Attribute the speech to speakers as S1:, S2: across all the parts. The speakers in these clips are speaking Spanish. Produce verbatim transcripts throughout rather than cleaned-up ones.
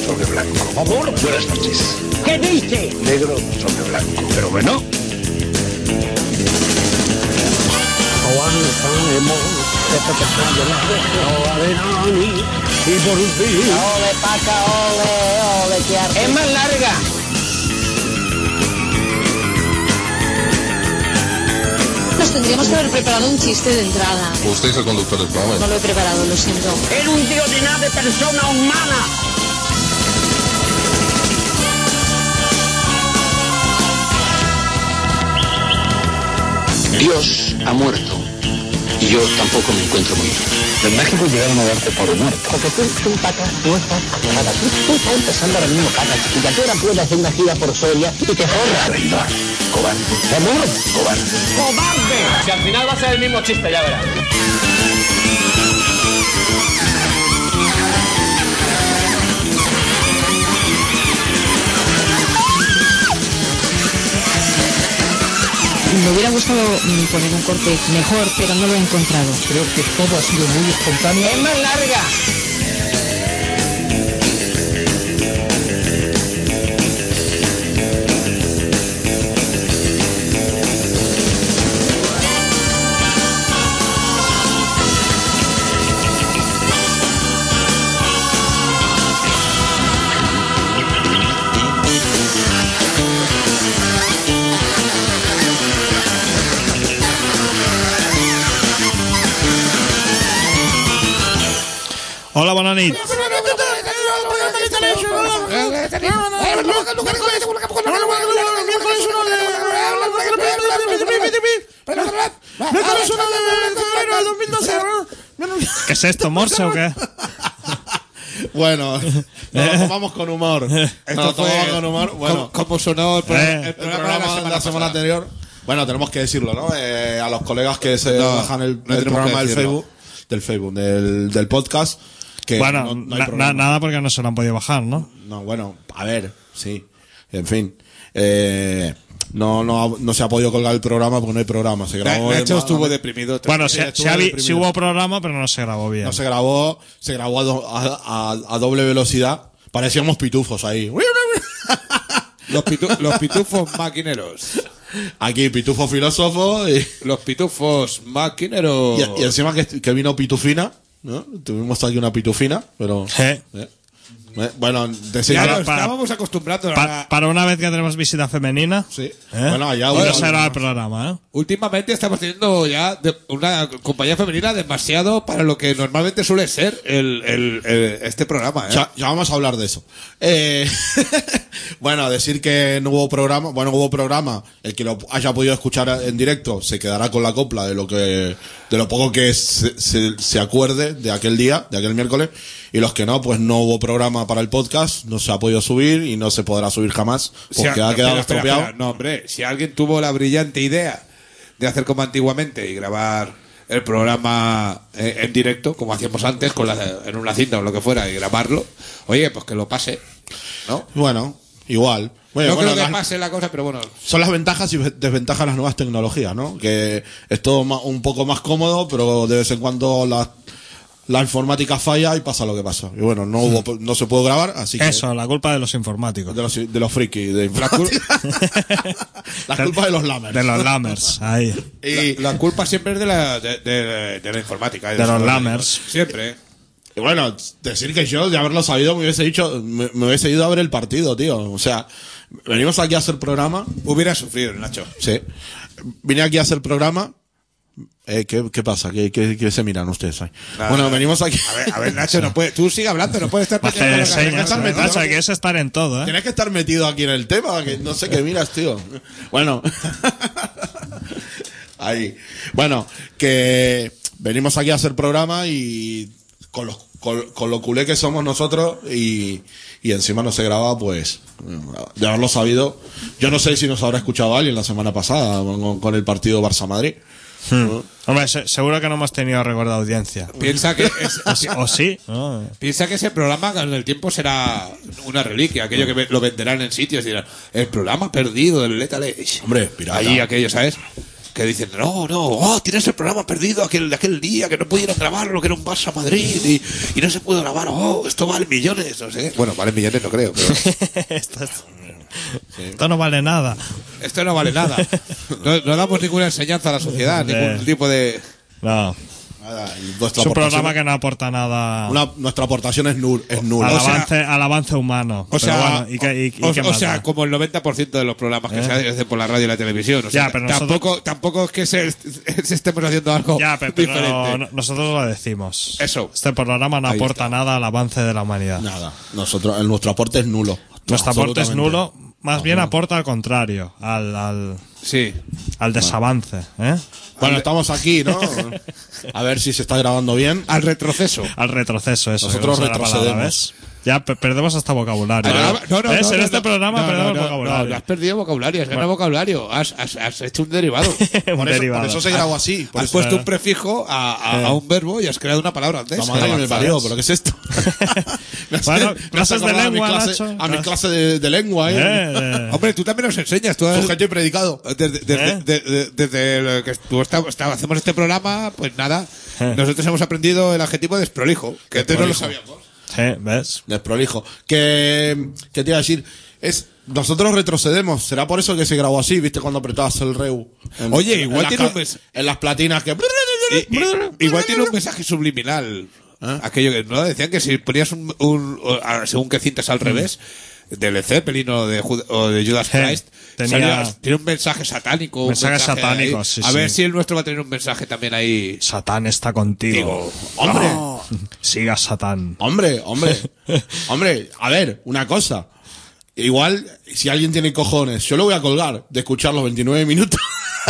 S1: sobre blanco. Amor, buenas noches.
S2: ¿Qué dice?
S1: Negro sobre blanco. Pero bueno.
S2: Aguantaremos esta persona de las veces de Nani y por fin.
S3: Ole, paca, ole, ole, qué arte.
S2: Es más larga.
S4: Nos tendríamos que haber preparado un chiste de entrada.
S5: Usted es el conductor del programa.
S4: No lo he preparado, lo siento.
S2: Era un tío de nada de persona humana.
S6: Dios ha muerto y yo tampoco me encuentro muy bien.
S1: En México llegaron a darte por muerto.
S3: Porque tú, tú, paca, no estás aclarada. Tú, tú estás empezando ahora mismo, paca, chiquita. Tú ahora puedes hacer una gira por Soria y te forras.
S1: Traidor. Cobarde.
S3: Amor.
S1: Cobarde.
S2: ¡Cobarde!
S7: Si al final va a ser el mismo chiste, ya verás.
S4: Me hubiera gustado mm, poner un corte mejor, pero no lo he encontrado.
S8: Creo que todo ha sido muy espontáneo.
S2: Es más larga.
S9: Hola, bona nit. ¿Qué es esto, Morse o qué?
S10: Bueno, nos lo tomamos con humor. Esto nos lo tomamos con humor. Bueno,
S11: ¿Cómo sonó el, pro
S10: eh,
S11: el programa,
S10: el programa
S11: de la semana,
S10: la semana anterior? Bueno, tenemos que decirlo, ¿no? Eh, a los colegas que se
S11: no,
S10: bajan el,
S11: no
S10: el programa del
S11: decirlo.
S10: Facebook, del Facebook, del, del podcast. Que
S9: Bueno,
S10: no, no hay
S9: na-
S10: programa.
S9: nada porque no se lo han podido bajar, ¿no?
S10: No, bueno, a ver, sí. En fin. Eh, no, no, no se ha podido colgar el programa porque no hay programa. Se grabó.
S11: Nacho
S10: el-
S11: estuvo deprimido.
S9: Bueno,
S10: sí,
S9: si,
S10: estuvo
S9: si, habi-
S10: deprimido.
S9: si hubo programa, pero no se grabó bien.
S10: No se grabó, se grabó a, do- a, a- a doble velocidad. Parecíamos pitufos ahí.
S11: Los, pitu los pitufos maquineros.
S10: Aquí pitufo filósofo y,
S11: Los pitufos maquineros.
S10: y, y encima que, que vino pitufina, ¿no? Tuvimos aquí una pitufina, pero
S9: Eh,
S10: eh, eh, bueno, decir
S11: Ya
S9: Para-
S11: nos
S9: para-
S11: estábamos acostumbrando
S9: pa-
S11: a...
S9: para una vez que tenemos visita femenina.
S10: sí.
S9: ¿eh?
S10: Bueno, allá
S9: Y
S10: hubo-
S9: no será el programa, ¿eh?
S11: Últimamente estamos teniendo ya de- una compañía femenina demasiado para lo que normalmente suele ser el, el, el- este programa, ¿eh?
S10: Ya, ya vamos a hablar de eso. Eh, bueno, decir que no hubo programa, bueno, hubo programa, el que lo haya podido escuchar en directo se quedará con la copla de lo que, de lo poco que se, se, se acuerde de aquel día, de aquel miércoles, y los que no, pues no hubo programa para el podcast, no se ha podido subir y no se podrá subir jamás,
S11: Si
S10: porque
S11: a-
S10: ha quedado
S11: espera, espera,
S10: estropeado.
S11: espera. No, hombre, si alguien tuvo la brillante idea de hacer como antiguamente y grabar el programa eh, en directo, como hacíamos antes, con la, en una cinta o lo que fuera, y grabarlo, oye, pues que lo pase, ¿no?
S10: Bueno, igual. Bueno,
S11: no
S10: bueno,
S11: creo que
S10: las-
S11: pase la cosa, pero bueno.
S10: son las ventajas y desventajas de las nuevas tecnologías, ¿no? Que es todo ma- un poco más cómodo, pero de vez en cuando la, la informática falla y pasa lo que pasa. Y bueno, no hubo, no se pudo grabar, así que...
S9: Eso, la culpa de los informáticos.
S10: De los, de los frikis, de informática. La culpa de los lammers.
S9: De los lammers, ahí.
S10: Y,
S11: La, la culpa siempre es de la, de, de- de la informática.
S9: De los lammers.
S11: Siempre.
S10: y bueno, decir que yo, de haberlo sabido, me hubiese dicho, me, me hubiese ido a ver el partido, tío. O sea, venimos aquí a hacer programa.
S11: Hubiera sufrido, Nacho.
S10: Sí. Vine aquí a hacer programa. Eh, ¿qué, ¿Qué pasa? ¿Qué, qué, qué se miran ustedes ahí?
S11: Nada,
S10: bueno,
S11: nada.
S10: venimos aquí.
S11: A ver, a ver, Nacho, no puede, tú sigue hablando, no puedes estar
S9: Hace
S11: metiendo la cabeza.
S9: señas,
S10: estar metido
S9: Nacho,
S10: aquí.
S9: que es estar en todo, ¿eh?
S10: Tienes que estar metido aquí en el tema, que no sé qué miras, tío. Bueno. Ahí. Bueno, que venimos aquí a hacer programa y con, los, con, con lo culé que somos nosotros y, y encima no se graba, pues, de haberlo sabido. Yo no sé si nos habrá escuchado alguien la semana pasada con, con el partido Barça-Madrid.
S9: Hmm. Hombre, se- seguro que no hemos tenido récord de audiencia.
S11: Piensa que, es-
S9: O, si- o sí. No.
S11: piensa que ese programa con el tiempo será una reliquia, aquello que ve- lo venderán en sitios y dirán, el programa perdido del Lethal Age.
S10: Hombre, pirata.
S11: Ahí aquello, ¿sabes? que dicen, no, no, oh, tienes el programa perdido aquel, de aquel día, que no pudieron grabarlo, que era un Barça Madrid, y, y no se pudo grabar, oh, esto vale millones, no sé qué. Bueno, vale millones no creo, pero...
S9: esto, es... sí. Esto no vale nada.
S11: Esto no vale nada. No, no damos ninguna enseñanza a la sociedad,
S9: de...
S11: ningún tipo de...
S9: No. Es un programa que no aporta nada.
S10: Una, nuestra aportación es, nul, es nula.
S9: Al
S10: o sea,
S9: avance, al avance humano.
S11: O sea,
S9: bueno, ¿y qué, y, y
S11: o,
S9: qué
S11: o
S9: más
S11: sea
S9: da?
S11: como el noventa por ciento de los programas que
S9: ¿Eh?
S11: se hacen por la radio y la televisión. O sea,
S9: ya, pero
S11: tampoco,
S9: nosotros...
S11: tampoco es que se, se estemos haciendo algo
S9: ya, pero, pero
S11: diferente.
S9: No, nosotros lo decimos.
S11: Eso.
S9: Este programa no
S11: Ahí
S9: aporta
S11: está.
S9: nada al avance de la humanidad.
S10: Nada. Nosotros, el, nuestro aporte es nulo.
S9: Nuestro aporte es
S10: Absolutamente.
S9: nulo. Más
S10: No,
S9: bien
S10: no.
S9: aporta al contrario, al, al,
S11: Sí.
S9: al desavance. ¿eh?
S10: Bueno, estamos aquí, ¿no? A ver si se está grabando bien.
S11: Al retroceso.
S9: Al retroceso, eso.
S10: Nosotros
S9: que no sé la palabra,
S10: retrocedemos.
S9: ¿ves? Ya pe- perdemos hasta vocabulario.
S11: Ah,
S9: ¿eh?
S11: no, no,
S9: ¿Ves?
S11: no,
S9: en
S11: no,
S9: este
S11: no,
S9: programa
S11: no,
S9: perdemos
S11: no, no,
S9: vocabulario.
S11: No, no has perdido vocabulario, has ganado vocabulario. Has, has, has hecho un derivado.
S9: Un
S10: Por eso,
S9: derivado.
S10: por eso se grabó así. Por
S11: Has
S10: eso,
S11: puesto un prefijo a, a, a un verbo y has creado una palabra antes.
S10: la madre que me parió, pero ¿qué es esto? Me hace-
S9: Bueno,
S10: me hace
S9: clases de
S10: acordar a mi
S9: lengua,
S10: clase-
S9: Nacho.
S10: A mi clase de, de lengua, ¿eh?
S9: Eh, eh.
S11: Hombre, tú también nos enseñas. Tú has-
S10: Sujeto y predicado.
S11: Desde, desde,
S9: ¿Eh?
S11: de- de- desde lo que tú está- está- hacemos este programa, pues nada,
S9: Eh.
S11: nosotros hemos aprendido el adjetivo desprolijo, que antes no lo sabíamos.
S9: Sí, ¿ves?
S10: Desprolijo. Que, que te iba a decir, es, nosotros retrocedemos. ¿Será por eso que se grabó así? ¿Viste cuando apretabas el reu? En-
S11: Oye,
S10: en-
S11: igual
S10: en
S11: tiene
S10: las
S11: un
S10: ca-
S11: mes-
S10: En las platinas que...
S11: Y- y- igual tiene un mensaje subliminal.
S10: ¿Eh?
S11: Aquello que no decían que si ponías un, un- o- a- según que cintas al revés, de Led Zeppelin o de, Jud- o de Judas
S9: Eh,
S11: Christ,
S9: tenía-
S11: salía- tiene un mensaje satánico. un
S9: Mensaje
S11: mensaje
S9: satánico,
S11: ahí.
S9: sí,
S11: A
S9: sí.
S11: ver si el nuestro va a tener un mensaje también ahí.
S9: Satán está contigo.
S11: Digo,
S10: Hombre,
S9: Siga Satán.
S10: hombre, hombre, hombre, a ver, una cosa. Igual, si alguien tiene cojones, yo lo voy a colgar de escuchar los veintinueve minutos.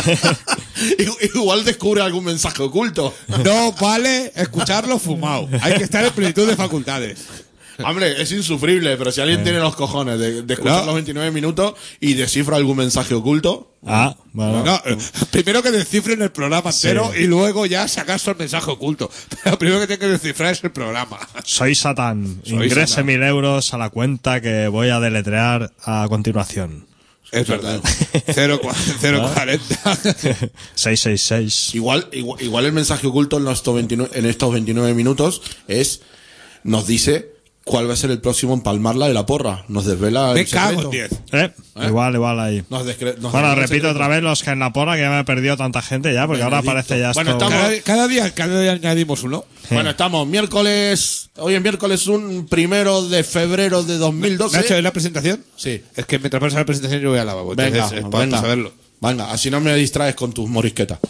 S10: Igual descubre algún mensaje oculto.
S11: no vale escucharlo fumado. Hay que estar en plenitud de facultades.
S10: Hombre, es insufrible, pero si alguien tiene los cojones de, de escuchar
S11: No.
S10: los veintinueve minutos y descifra algún mensaje oculto,
S9: Ah, bueno.
S11: No, eh, primero que descifren el programa entero
S9: Sí.
S11: y luego ya sacar el mensaje oculto. Pero lo primero que tienen que descifrar es el programa.
S9: Soy Satán.
S11: Soy
S9: Ingrese
S11: Satán.
S9: mil euros a la cuenta que voy a deletrear a continuación.
S11: Es verdad. Cero cuarenta.
S9: seiscientos sesenta y seis.
S10: igual, igual, igual el mensaje oculto en estos veintinueve, en estos veintinueve minutos es, nos dice cuál va a ser el próximo empalmarla de la porra. Nos desvela
S11: Me
S10: el
S11: cago en
S10: secreto.
S11: diez.
S9: ¿Eh? Igual, igual ahí.
S10: Nos descre- nos
S9: Bueno,
S10: desvela el
S9: repito
S10: secreto.
S9: otra vez los que en la porra, que ya me he perdido tanta gente ya, porque ahora
S10: Benedicto.
S9: aparece ya
S10: Bueno,
S9: esto.
S10: estamos-
S11: Cada, cada día, cada día añadimos uno.
S10: Bueno, estamos miércoles, hoy es miércoles un primero de febrero de dos mil doce.
S11: ¿Nacho, es la presentación?
S10: Sí.
S11: Es que mientras pasa la presentación yo voy al lavabo.
S10: Venga,
S11: Entonces, es para
S10: venga.
S11: saberlo.
S10: Venga, así no me distraes con tus morisquetas.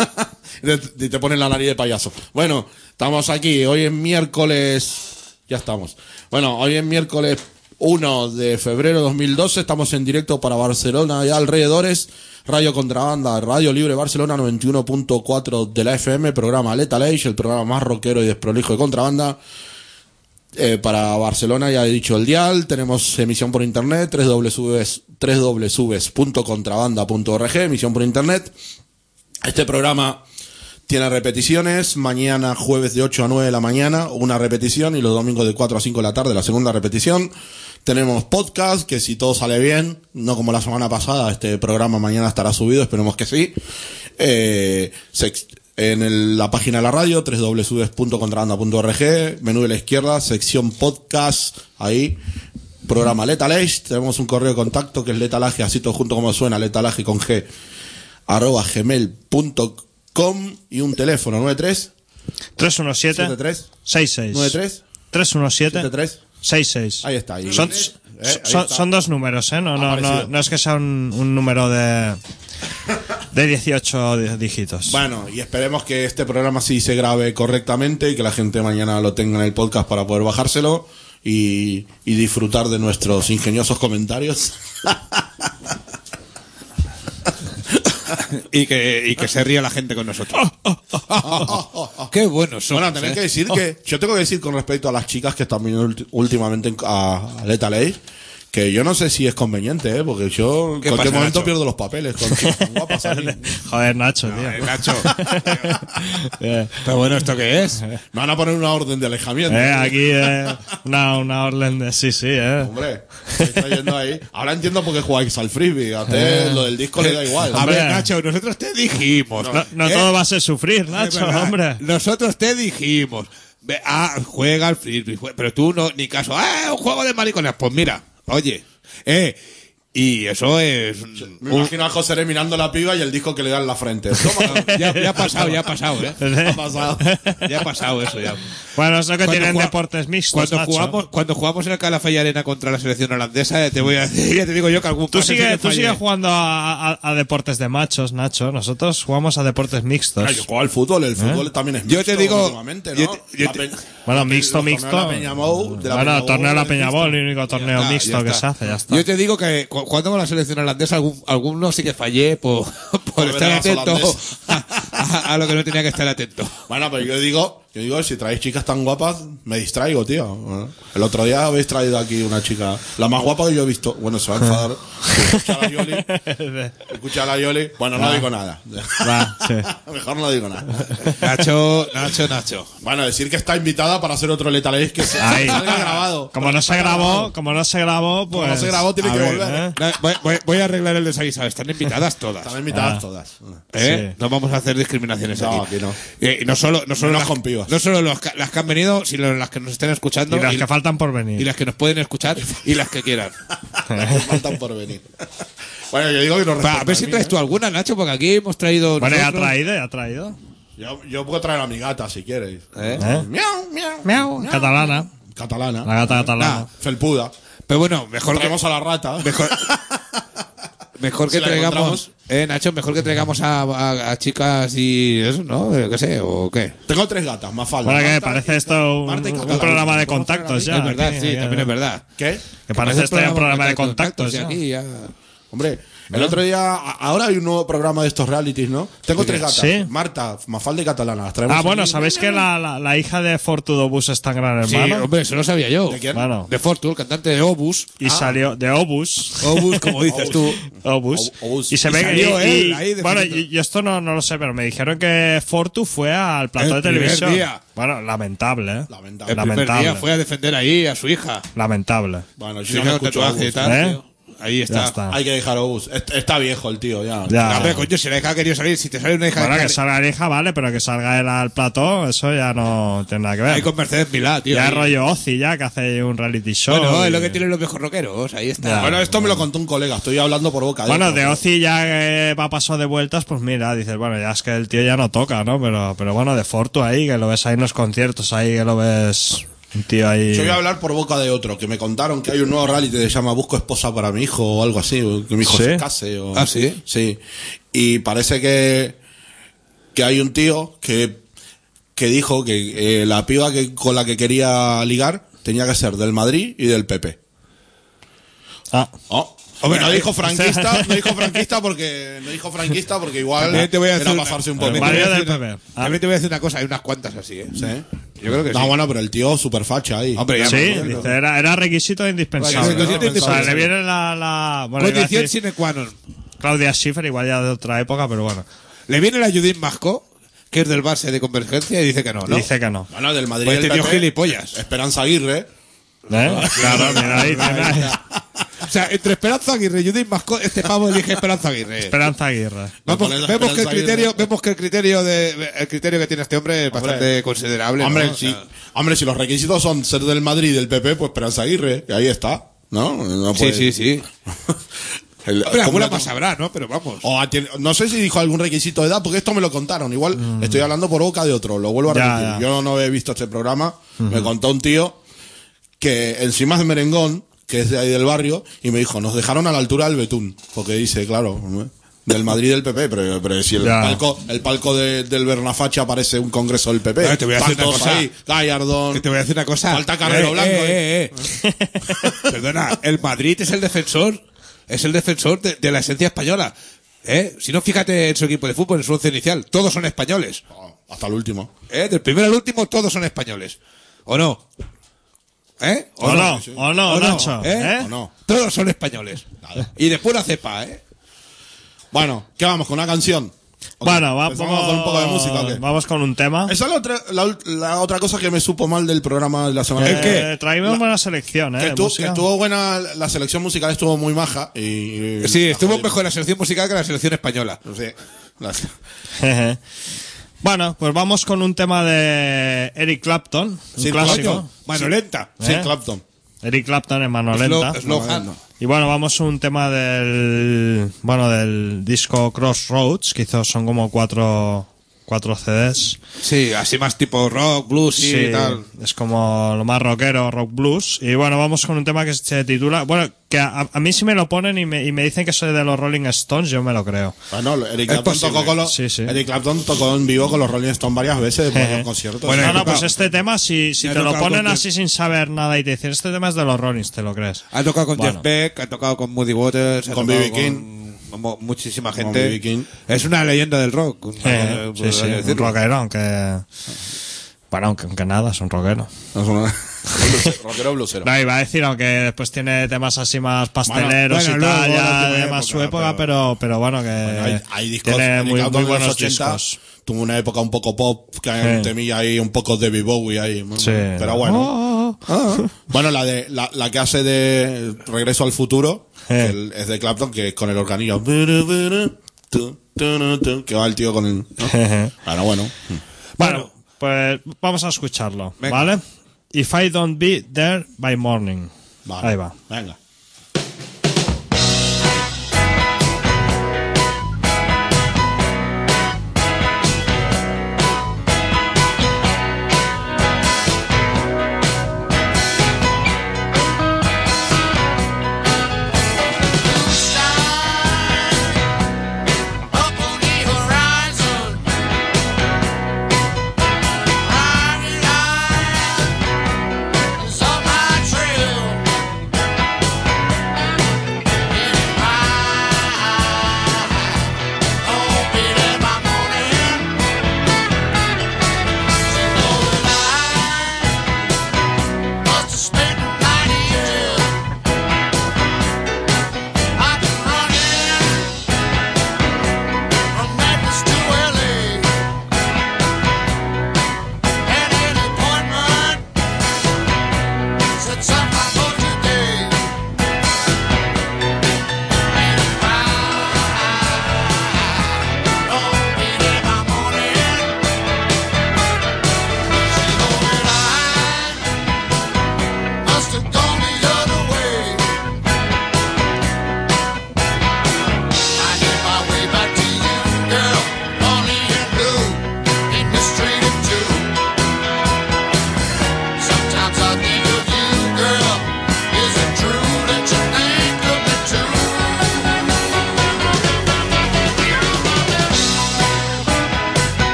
S10: Y te, te ponen la nariz de payaso. Bueno, estamos aquí. Hoy es miércoles. Ya estamos. Bueno, hoy es miércoles uno de febrero de dos mil doce. Estamos en directo para Barcelona y alrededores. Radio Contrabanda, Radio Libre Barcelona noventa y uno punto cuatro de la F M. Programa Lethal Age, el programa más rockero y desprolijo de Contrabanda. Eh, para Barcelona ya he dicho el dial, tenemos emisión por internet, doble u doble u doble u punto contrabanda punto org, emisión por internet. Este programa tiene repeticiones, mañana jueves de ocho a nueve de la mañana, una repetición, y los domingos de cuatro a cinco de la tarde, la segunda repetición. Tenemos podcast, que si todo sale bien, no como la semana pasada, este programa mañana estará subido, esperemos que sí. Eh, sex- en el- la página de la radio, doble u doble u doble u punto contrabanda punto org, menú de la izquierda, sección podcast, ahí, programa Lethal Age. Tenemos un correo de contacto que es letalage, así todo junto como suena, letalage con G, arroba gmail punto com, y un teléfono nueve tres
S9: tres uno siete
S10: siete tres
S9: seis seis
S10: nueve tres
S9: tres uno siete
S10: siete tres.
S9: seis seis.
S10: Ahí está. Ahí.
S9: Son,
S10: Eh, ahí
S9: son,
S10: está.
S9: son dos números, ¿eh? No, no, no,
S10: Aparecido.
S9: no es que sea un, un número de, de dieciocho di- dígitos.
S10: Bueno, y esperemos que este programa sí se grabe correctamente y que la gente mañana lo tenga en el podcast para poder bajárselo y, y disfrutar de nuestros ingeniosos comentarios.
S11: Y que, y que se ría la gente con nosotros. Qué buenos son.
S10: Bueno, tener
S11: ¿eh?
S10: que decir que yo tengo que decir con respecto a las chicas que están viniendo ulti- últimamente en- a, a Lethal Age, que yo no sé si es conveniente, ¿eh? Porque yo en
S11: ¿Qué
S10: cualquier
S11: pasa,
S10: momento
S11: Nacho?
S10: pierdo los papeles con chicas tan guapas ahí.
S9: Joder, Nacho, tío.
S11: Eh, Nacho.
S9: Eh,
S11: Pero bueno, ¿esto qué es?
S10: Me van a poner una orden de alejamiento.
S9: eh, aquí eh, una, una orden de... Sí, sí, eh.
S10: Hombre, me está yendo ahí. Ahora entiendo por qué jugáis al frisbee. A usted lo del disco le da igual.
S11: A
S9: Hombre.
S11: ver, Nacho, nosotros te dijimos.
S9: No, no
S11: ¿eh?
S9: todo va a ser sufrir, Nacho,
S11: Es verdad.
S9: hombre.
S11: Nosotros te dijimos. Ve, ah, juega al frisbee, jue- pero tú no, ni caso. ¡Ah, un juego de maricones! Pues mira, oye, eh, y eso es. un-
S10: Me imagino a José mirando la piba y el disco que le da en la frente. Toma.
S11: ya, ya ha pasado, ya ha pasado, ¿eh?
S10: Ha pasado.
S11: Ya ha pasado eso, ya.
S9: Bueno, eso que
S11: Cuando
S9: tienen
S11: jugá-
S9: deportes mixtos,
S11: Cuando
S9: Nacho.
S11: jugamos, cuando jugamos en el Calafell Arena contra la selección holandesa, eh, te voy a decir, ya te digo yo que algún
S9: Tú
S11: pase sí
S9: sigues
S11: que
S9: tú
S11: fallé.
S9: sigues jugando a, a- a deportes de machos, Nacho. Nosotros jugamos a deportes mixtos.
S10: Ah, yo juego al fútbol, el fútbol también es
S11: Yo
S10: mixto
S11: te digo-
S10: últimamente, ¿no?
S11: yo te- yo
S10: La
S11: te-
S10: pe-
S9: Bueno,
S10: la-
S9: mixto,
S10: los
S9: mixto.
S10: torneos de la Peñamou, de la
S9: Bueno,
S10: Peñamou
S9: torneo de la
S10: es
S9: Peñamol,
S10: mixto.
S9: el único torneo
S11: Ya,
S9: mixto
S11: ya
S9: que
S11: está.
S9: se hace, ya está.
S11: Yo te digo que cu- cuando con la selección holandesa, algún, alguno sí que fallé por, por
S10: ver
S11: estar
S10: a los
S11: atento
S10: holandeses.
S11: a, a- a lo que no tenía que estar atento.
S10: Bueno, pero yo digo, yo digo, si traéis chicas tan guapas, me distraigo, tío. Bueno, el otro día habéis traído aquí una chica, la más guapa que yo he visto. Bueno, se va a enfadar. Escucha a la Yoli. Escucha a la Yoli. Bueno, no digo nada.
S9: Va, sí.
S10: Mejor no digo nada.
S11: Nacho, Nacho, Nacho.
S10: Bueno, decir que está invitada para hacer otro Lethal Ace que se
S9: Ahí.
S10: salga grabado.
S9: Como no se grabó, como no se grabó, pues...
S10: Como no se grabó, tiene
S9: a
S10: que
S9: ver,
S10: volver.
S9: ¿eh?
S11: Na- Voy, voy- voy a arreglar el desaguisado. Están invitadas todas.
S10: Están invitadas
S9: Ah.
S10: todas.
S11: ¿Eh?
S9: Sí.
S11: No vamos a hacer discriminaciones
S10: No,
S11: aquí.
S10: aquí no.
S11: Eh, y no solo, no solo,
S10: Menos
S11: las,
S10: con pibas.
S11: no solo los ca- las que han venido, sino las que nos estén escuchando
S9: Y las
S11: y,
S9: que faltan por venir.
S11: y las que nos pueden escuchar y las que quieran.
S10: Que faltan por venir. Bueno, yo digo que no
S11: Va, a ver si traes tú alguna, Nacho, porque aquí hemos traído.
S9: Bueno, ya ha
S11: nosotros-
S9: traído, ya ha traído.
S10: Yo, yo puedo traer a mi gata si quieres.
S11: ¿Eh?
S9: ¿Eh?
S10: Miau, miau.
S9: Miau, catalana.
S10: Catalana.
S9: La gata catalana.
S11: Nah.
S10: Felpuda.
S11: Pero bueno, mejor que,
S10: Traemos a la rata.
S11: mejor, mejor que
S10: Si la
S11: traigamos.
S10: encontramos.
S11: Eh, Nacho, mejor que traigamos a, a- a chicas y eso, ¿no? Yo qué sé, o qué.
S10: Tengo tres gatas, más falta.
S9: Bueno, que
S10: Marta
S9: parece
S10: y-
S9: esto un,
S10: Marta y
S9: un
S10: Catalana.
S9: programa de
S10: ¿Podemos traer a
S9: contactos
S10: mí?
S9: ya.
S11: es verdad,
S9: aquí,
S11: sí,
S9: ya.
S11: también es verdad.
S10: ¿Qué?
S9: Que parece esto ya un programa de
S11: contactos
S9: contactos
S11: y
S9: ya.
S11: aquí ya.
S10: Hombre, el otro día, a- ahora hay un nuevo programa de estos realities, ¿no? Tengo tres gatas.
S9: Sí.
S10: Marta, Mafalda y Catalana. Las traemos
S9: Ah, bueno,
S10: aquí.
S9: ¿sabéis que la, la, la hija de Fortudobus es tan gran
S11: Sí,
S9: hermano?
S11: hombre, eso lo sabía yo.
S10: ¿De quién?
S9: Bueno,
S11: De Fortu, el cantante de Obus.
S9: y salió de Obus.
S11: Obus, como dices tú.
S9: Obus.
S10: Ob- Obus.
S9: Y se
S11: Y
S9: ve que.
S11: salió
S9: y-
S11: él
S9: y-
S11: ahí
S9: bueno,
S11: defendiendo.
S9: y, y esto no, no lo sé, pero me dijeron que Fortu fue al plató
S11: El
S9: de
S11: primer
S9: televisión.
S11: día.
S9: Bueno, lamentable, ¿eh?
S10: Lamentable.
S11: El primer
S9: Lamentable.
S11: día fue a defender ahí a su hija.
S9: Lamentable.
S10: Bueno,
S11: Su
S10: yo no
S11: hija
S10: me
S11: con
S10: escucho a
S11: tatuaje y
S10: Obus.
S11: tal.
S9: ¿Eh?
S11: tío. Ahí
S9: Ya
S11: está.
S9: está.
S10: Hay que dejar a Obus. Est- Está viejo el tío, ya.
S9: Ya.
S11: No, hombre, coño, si la hija ha querido salir, si te sale una hija
S9: Bueno,
S11: de
S9: que salga la hija, vale, pero que salga él al plató, eso ya no tiene nada que ver.
S11: ahí con Mercedes Milá, tío.
S9: Ya
S11: ahí.
S9: es rollo Ozzy, ya, que hace un reality show.
S11: Bueno, es
S9: y-
S11: lo que tienen los viejos rockeros, ahí está.
S9: Ya.
S10: Bueno, esto me lo contó un colega. Estoy hablando por boca de
S9: Bueno,
S10: otro.
S9: de Ozzy ya que va paso de vueltas, pues mira, dices, bueno, ya es que el tío ya no toca, ¿no? Pero, pero bueno, de Fortu ahí, que lo ves ahí en los conciertos, ahí que lo ves un tío ahí.
S10: Yo voy a hablar por boca de otro, que me contaron que hay un nuevo reality que se llama Busco esposa para mi hijo o algo así, o que mi hijo
S9: ¿Sí?
S10: se case. O...
S11: ¿Ah, sí?
S10: Sí. Y parece que, que hay un tío que, que dijo que eh, la piba que, con la que quería ligar tenía que ser del Madrid y del P P.
S9: Ah.
S10: Oh.
S11: Hombre,
S10: no
S11: eh,
S10: dijo franquista, no dijo franquista porque no dijo franquista porque igual
S11: También te voy a
S10: era
S11: decir una-
S10: pasarse un
S11: también
S10: poco.
S11: te voy a
S9: Mario
S11: decir
S9: del
S11: una-
S9: P P.
S11: También te voy a decir una cosa, hay unas cuantas así, ¿eh?
S10: Sí.
S11: Yo creo que
S10: No,
S11: sí.
S10: bueno, pero el tío super facha ahí.
S11: Hombre, ya
S9: Sí,
S11: me acuerdo.
S9: dice, era, era requisito indispensable.
S11: Requisito
S9: ¿no?
S11: indispensable.
S9: O sea, le viene la. la bueno, iba a
S11: Condición
S9: decir
S11: sine qua non.
S9: Claudia Schiffer, igual ya de otra época, pero bueno.
S11: Le viene la Judith Masco, que es del Barça de Convergencia, y dice que no, ¿no?
S9: Dice que no.
S10: Bueno, del Madrid
S11: Pues
S10: y
S11: este
S10: del
S11: tío
S10: P P,
S11: gilipollas.
S10: Esperanza Aguirre.
S9: ¿Eh? Claro, mira ahí, tiene ahí.
S11: O sea, entre Esperanza Aguirre y Judith Masco, este pavo elige Esperanza Aguirre.
S9: Esperanza Aguirre.
S11: Vamos,
S10: Pones a
S11: vemos que el
S10: Esperanza
S11: criterio,
S10: Aguirre.
S11: vemos que el criterio de el criterio que tiene este hombre es
S10: Hombre.
S11: bastante considerable. ¿no?
S10: Hombre,
S11: O
S10: si,
S11: sea,
S10: hombre, si los requisitos son ser del Madrid y del P P, pues Esperanza Aguirre, que ahí está, ¿no? No
S11: sí,
S10: puede-
S11: sí, sí.
S10: El-
S11: Hombre,
S10: ¿cómo
S11: alguna
S10: le-
S11: más habrá, ¿no? Pero vamos.
S10: o a- tiene- no sé si dijo algún requisito de edad, porque esto me lo contaron. Igual estoy hablando por boca de otro, lo vuelvo a
S9: Ya,
S10: repetir.
S9: ya.
S10: Yo no he visto este programa, me contó un tío que encima de Merengón, que es de ahí del barrio, y me dijo, nos dejaron a la altura del Betún, porque dice, claro, del Madrid y del P P, pero, pero si el
S9: Ya.
S10: palco, el palco de- del Bernafacha parece un congreso del P P.
S11: A ver, te voy a decir
S10: Están
S11: una
S10: todos
S11: cosa.
S10: ahí, Gallardón.
S11: Que te voy a decir una cosa.
S10: Falta Carrero
S11: Eh,
S10: Blanco,
S11: eh, eh, eh. Perdona, el Madrid es el defensor, es el defensor de, de la esencia española. ¿Eh? Si no, fíjate en su equipo de fútbol, en su once inicial, todos son españoles.
S10: Oh, hasta el último.
S11: ¿Eh? Del primero al último, todos son españoles. ¿O no? ¿Eh?
S9: ¿O no? ¿O no,
S11: ¿O no?
S9: Nacho?
S11: ¿Eh?
S9: ¿Eh?
S10: ¿O no?
S11: Todos son españoles. Y de pura cepa, ¿eh?
S10: Bueno, ¿qué vamos? ¿Con una canción? ¿O
S9: Bueno,
S10: qué?
S9: va-
S10: ¿Empezamos
S9: vamos
S10: con un poco de música o qué?
S9: Vamos con un tema.
S10: Esa es la otra, la, ul- la otra cosa que me supo mal del programa de la semana.
S11: ¿El qué?
S9: Eh, traímos
S10: La-
S9: buena selección, ¿eh?
S10: Que
S9: de
S10: estuvo,
S9: música.
S10: que estuvo buena, la selección musical estuvo muy maja. Y, y-
S11: Sí, estuvo
S10: joder,
S11: mejor la selección musical que la selección española.
S10: no sé. La-
S9: Jeje. Bueno, pues vamos con un tema de Eric Clapton, un
S10: Sí,
S9: clásico.
S10: coño.
S11: Mano lenta.
S10: Sí,
S9: ¿Eh?
S10: Clapton.
S9: Eric Clapton en mano
S11: Slow,
S9: lenta.
S11: slow hand.
S9: Y bueno, vamos a un tema del bueno del disco Crossroads, que hizo, son como cuatro cuatro C Ds.
S11: Sí, así más tipo rock, blues y tal.
S9: es como lo más rockero, rock blues. Y bueno, vamos con un tema que se titula, bueno, que a, a mí si me lo ponen y me, y me dicen que soy de los Rolling Stones, yo me lo creo.
S10: Ah, no, Eric
S11: Es
S10: Clapton,
S11: posible.
S10: tocó con los,
S9: Sí, sí.
S10: Eric Clapton tocó en vivo con los Rolling Stones varias veces en varios conciertos.
S11: Bueno,
S9: no,
S11: he
S9: no,
S11: tocado-
S9: pues este tema, si, si
S11: he
S9: te lo
S11: tocado
S9: ponen
S11: con
S9: así sin saber nada y te dicen, este tema es de los Rollins, ¿te lo crees?
S11: Ha tocado con
S9: Bueno.
S11: Jeff Beck, ha tocado con Moody Waters, ha
S10: Con
S11: tocado
S10: B B. King.
S11: con mo- muchísima
S10: Con
S11: gente.
S10: B B. King.
S11: Es una leyenda del rock.
S9: Eh,
S11: eh,
S9: sí, sí,
S11: hay que
S9: un
S11: decirlo.
S9: rockero, aunque... Bueno, aunque, aunque nada, es un rockero.
S10: No, es una- rockero blusero.
S9: No, iba a decir, aunque después tiene temas así más pasteleros
S11: Bueno,
S9: y
S11: bueno,
S9: tal,
S11: luego,
S9: ya
S11: la última
S9: de más su
S10: época,
S9: época, pero, pero bueno, que
S10: Bueno, hay, hay discos.
S9: tiene
S10: Eric
S9: muy,
S10: Clapton
S9: muy
S10: en los
S9: buenos
S10: ochenta
S9: discos.
S10: tuvo una época un poco pop, que hay un
S9: Sí.
S10: temilla ahí, un poco de Bowie ahí.
S9: Sí.
S10: Pero bueno.
S9: Oh, oh, oh.
S10: Bueno, la de la, la que hace de Regreso al Futuro,
S9: Eh.
S10: que el- es de Clapton, que es con el organillo. Que va el tío con el. ¿no? Bueno, bueno.
S9: Bueno, pues vamos a escucharlo,
S11: Venga.
S9: ¿vale? If I Don't Be There by Morning.
S10: Vale.
S9: Ahí va.
S10: Venga.
S5: It's on my trail.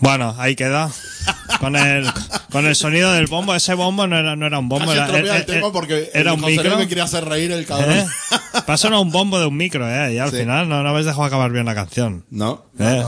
S9: Bueno, ahí queda. Con el, con el sonido del bombo. Ese bombo no era, no era un bombo.
S10: Casi
S9: Era,
S10: estropea
S9: era-
S10: el tema porque
S9: era
S10: el
S9: un
S10: José
S9: micro.
S10: me quería hacer reír el cabrón.
S9: ¿Eh? Pasa un bombo de un micro, ¿eh? Y al
S10: Sí.
S9: final no, no habéis dejado acabar bien la canción.
S10: No.
S9: ¿Eh?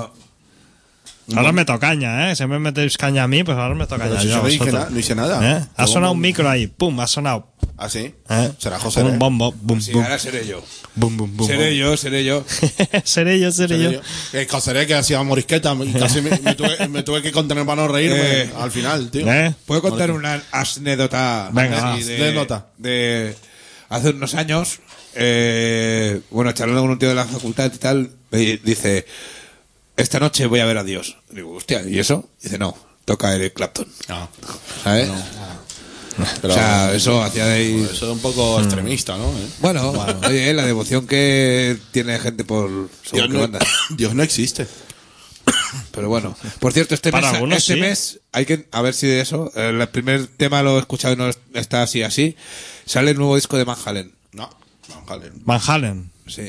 S9: Ahora me toca caña, ¿eh? Si me metéis caña a mí, pues ahora me toca
S10: Pero
S9: caña
S10: si
S9: yo
S10: yo
S9: a
S10: no, dije
S9: vosotros.
S10: nada, no hice nada.
S9: ¿Eh? Ha sonado un micro ahí. Pum, ha sonado.
S10: ¿Ah, sí?
S9: ¿Eh?
S10: Será José.
S9: Un
S10: ¿eh?
S9: bombo. Bum,
S11: Sí,
S9: bum.
S11: ahora seré yo.
S9: Bum, bum, bum,
S11: Seré
S9: bum.
S11: yo, seré yo.
S9: seré yo, seré yo.
S10: El José que hacía morisqueta y casi me, me tuve, me tuve que contener para no reírme
S11: Eh.
S10: al final, tío.
S9: ¿Eh?
S11: ¿Puedo contar una anécdota?
S9: Venga,
S11: así
S9: va.
S11: de,
S10: Anécdota.
S11: de hace unos años, eh, bueno, charlando con un tío de la facultad y tal, me dice, esta noche voy a ver a Dios. Digo, hostia, ¿y eso? Dice, no, toca Eric Clapton.
S10: No.
S11: ¿Sabes?
S10: Pero,
S11: o sea, eso hacía de ahí...
S10: eso es un poco extremista, ¿no? ¿Eh?
S11: Bueno, oye, la devoción que tiene gente por
S10: Dios,
S11: según qué
S10: no,
S11: banda.
S10: Dios no existe.
S11: Pero bueno, por cierto, este mes,
S9: Para algunos
S11: este
S9: sí.
S11: mes hay que a ver si de eso. El primer tema lo he escuchado y no está así así. Sale el nuevo disco de Van Halen.
S10: No. No, vale.
S9: Van Halen.
S11: Sí.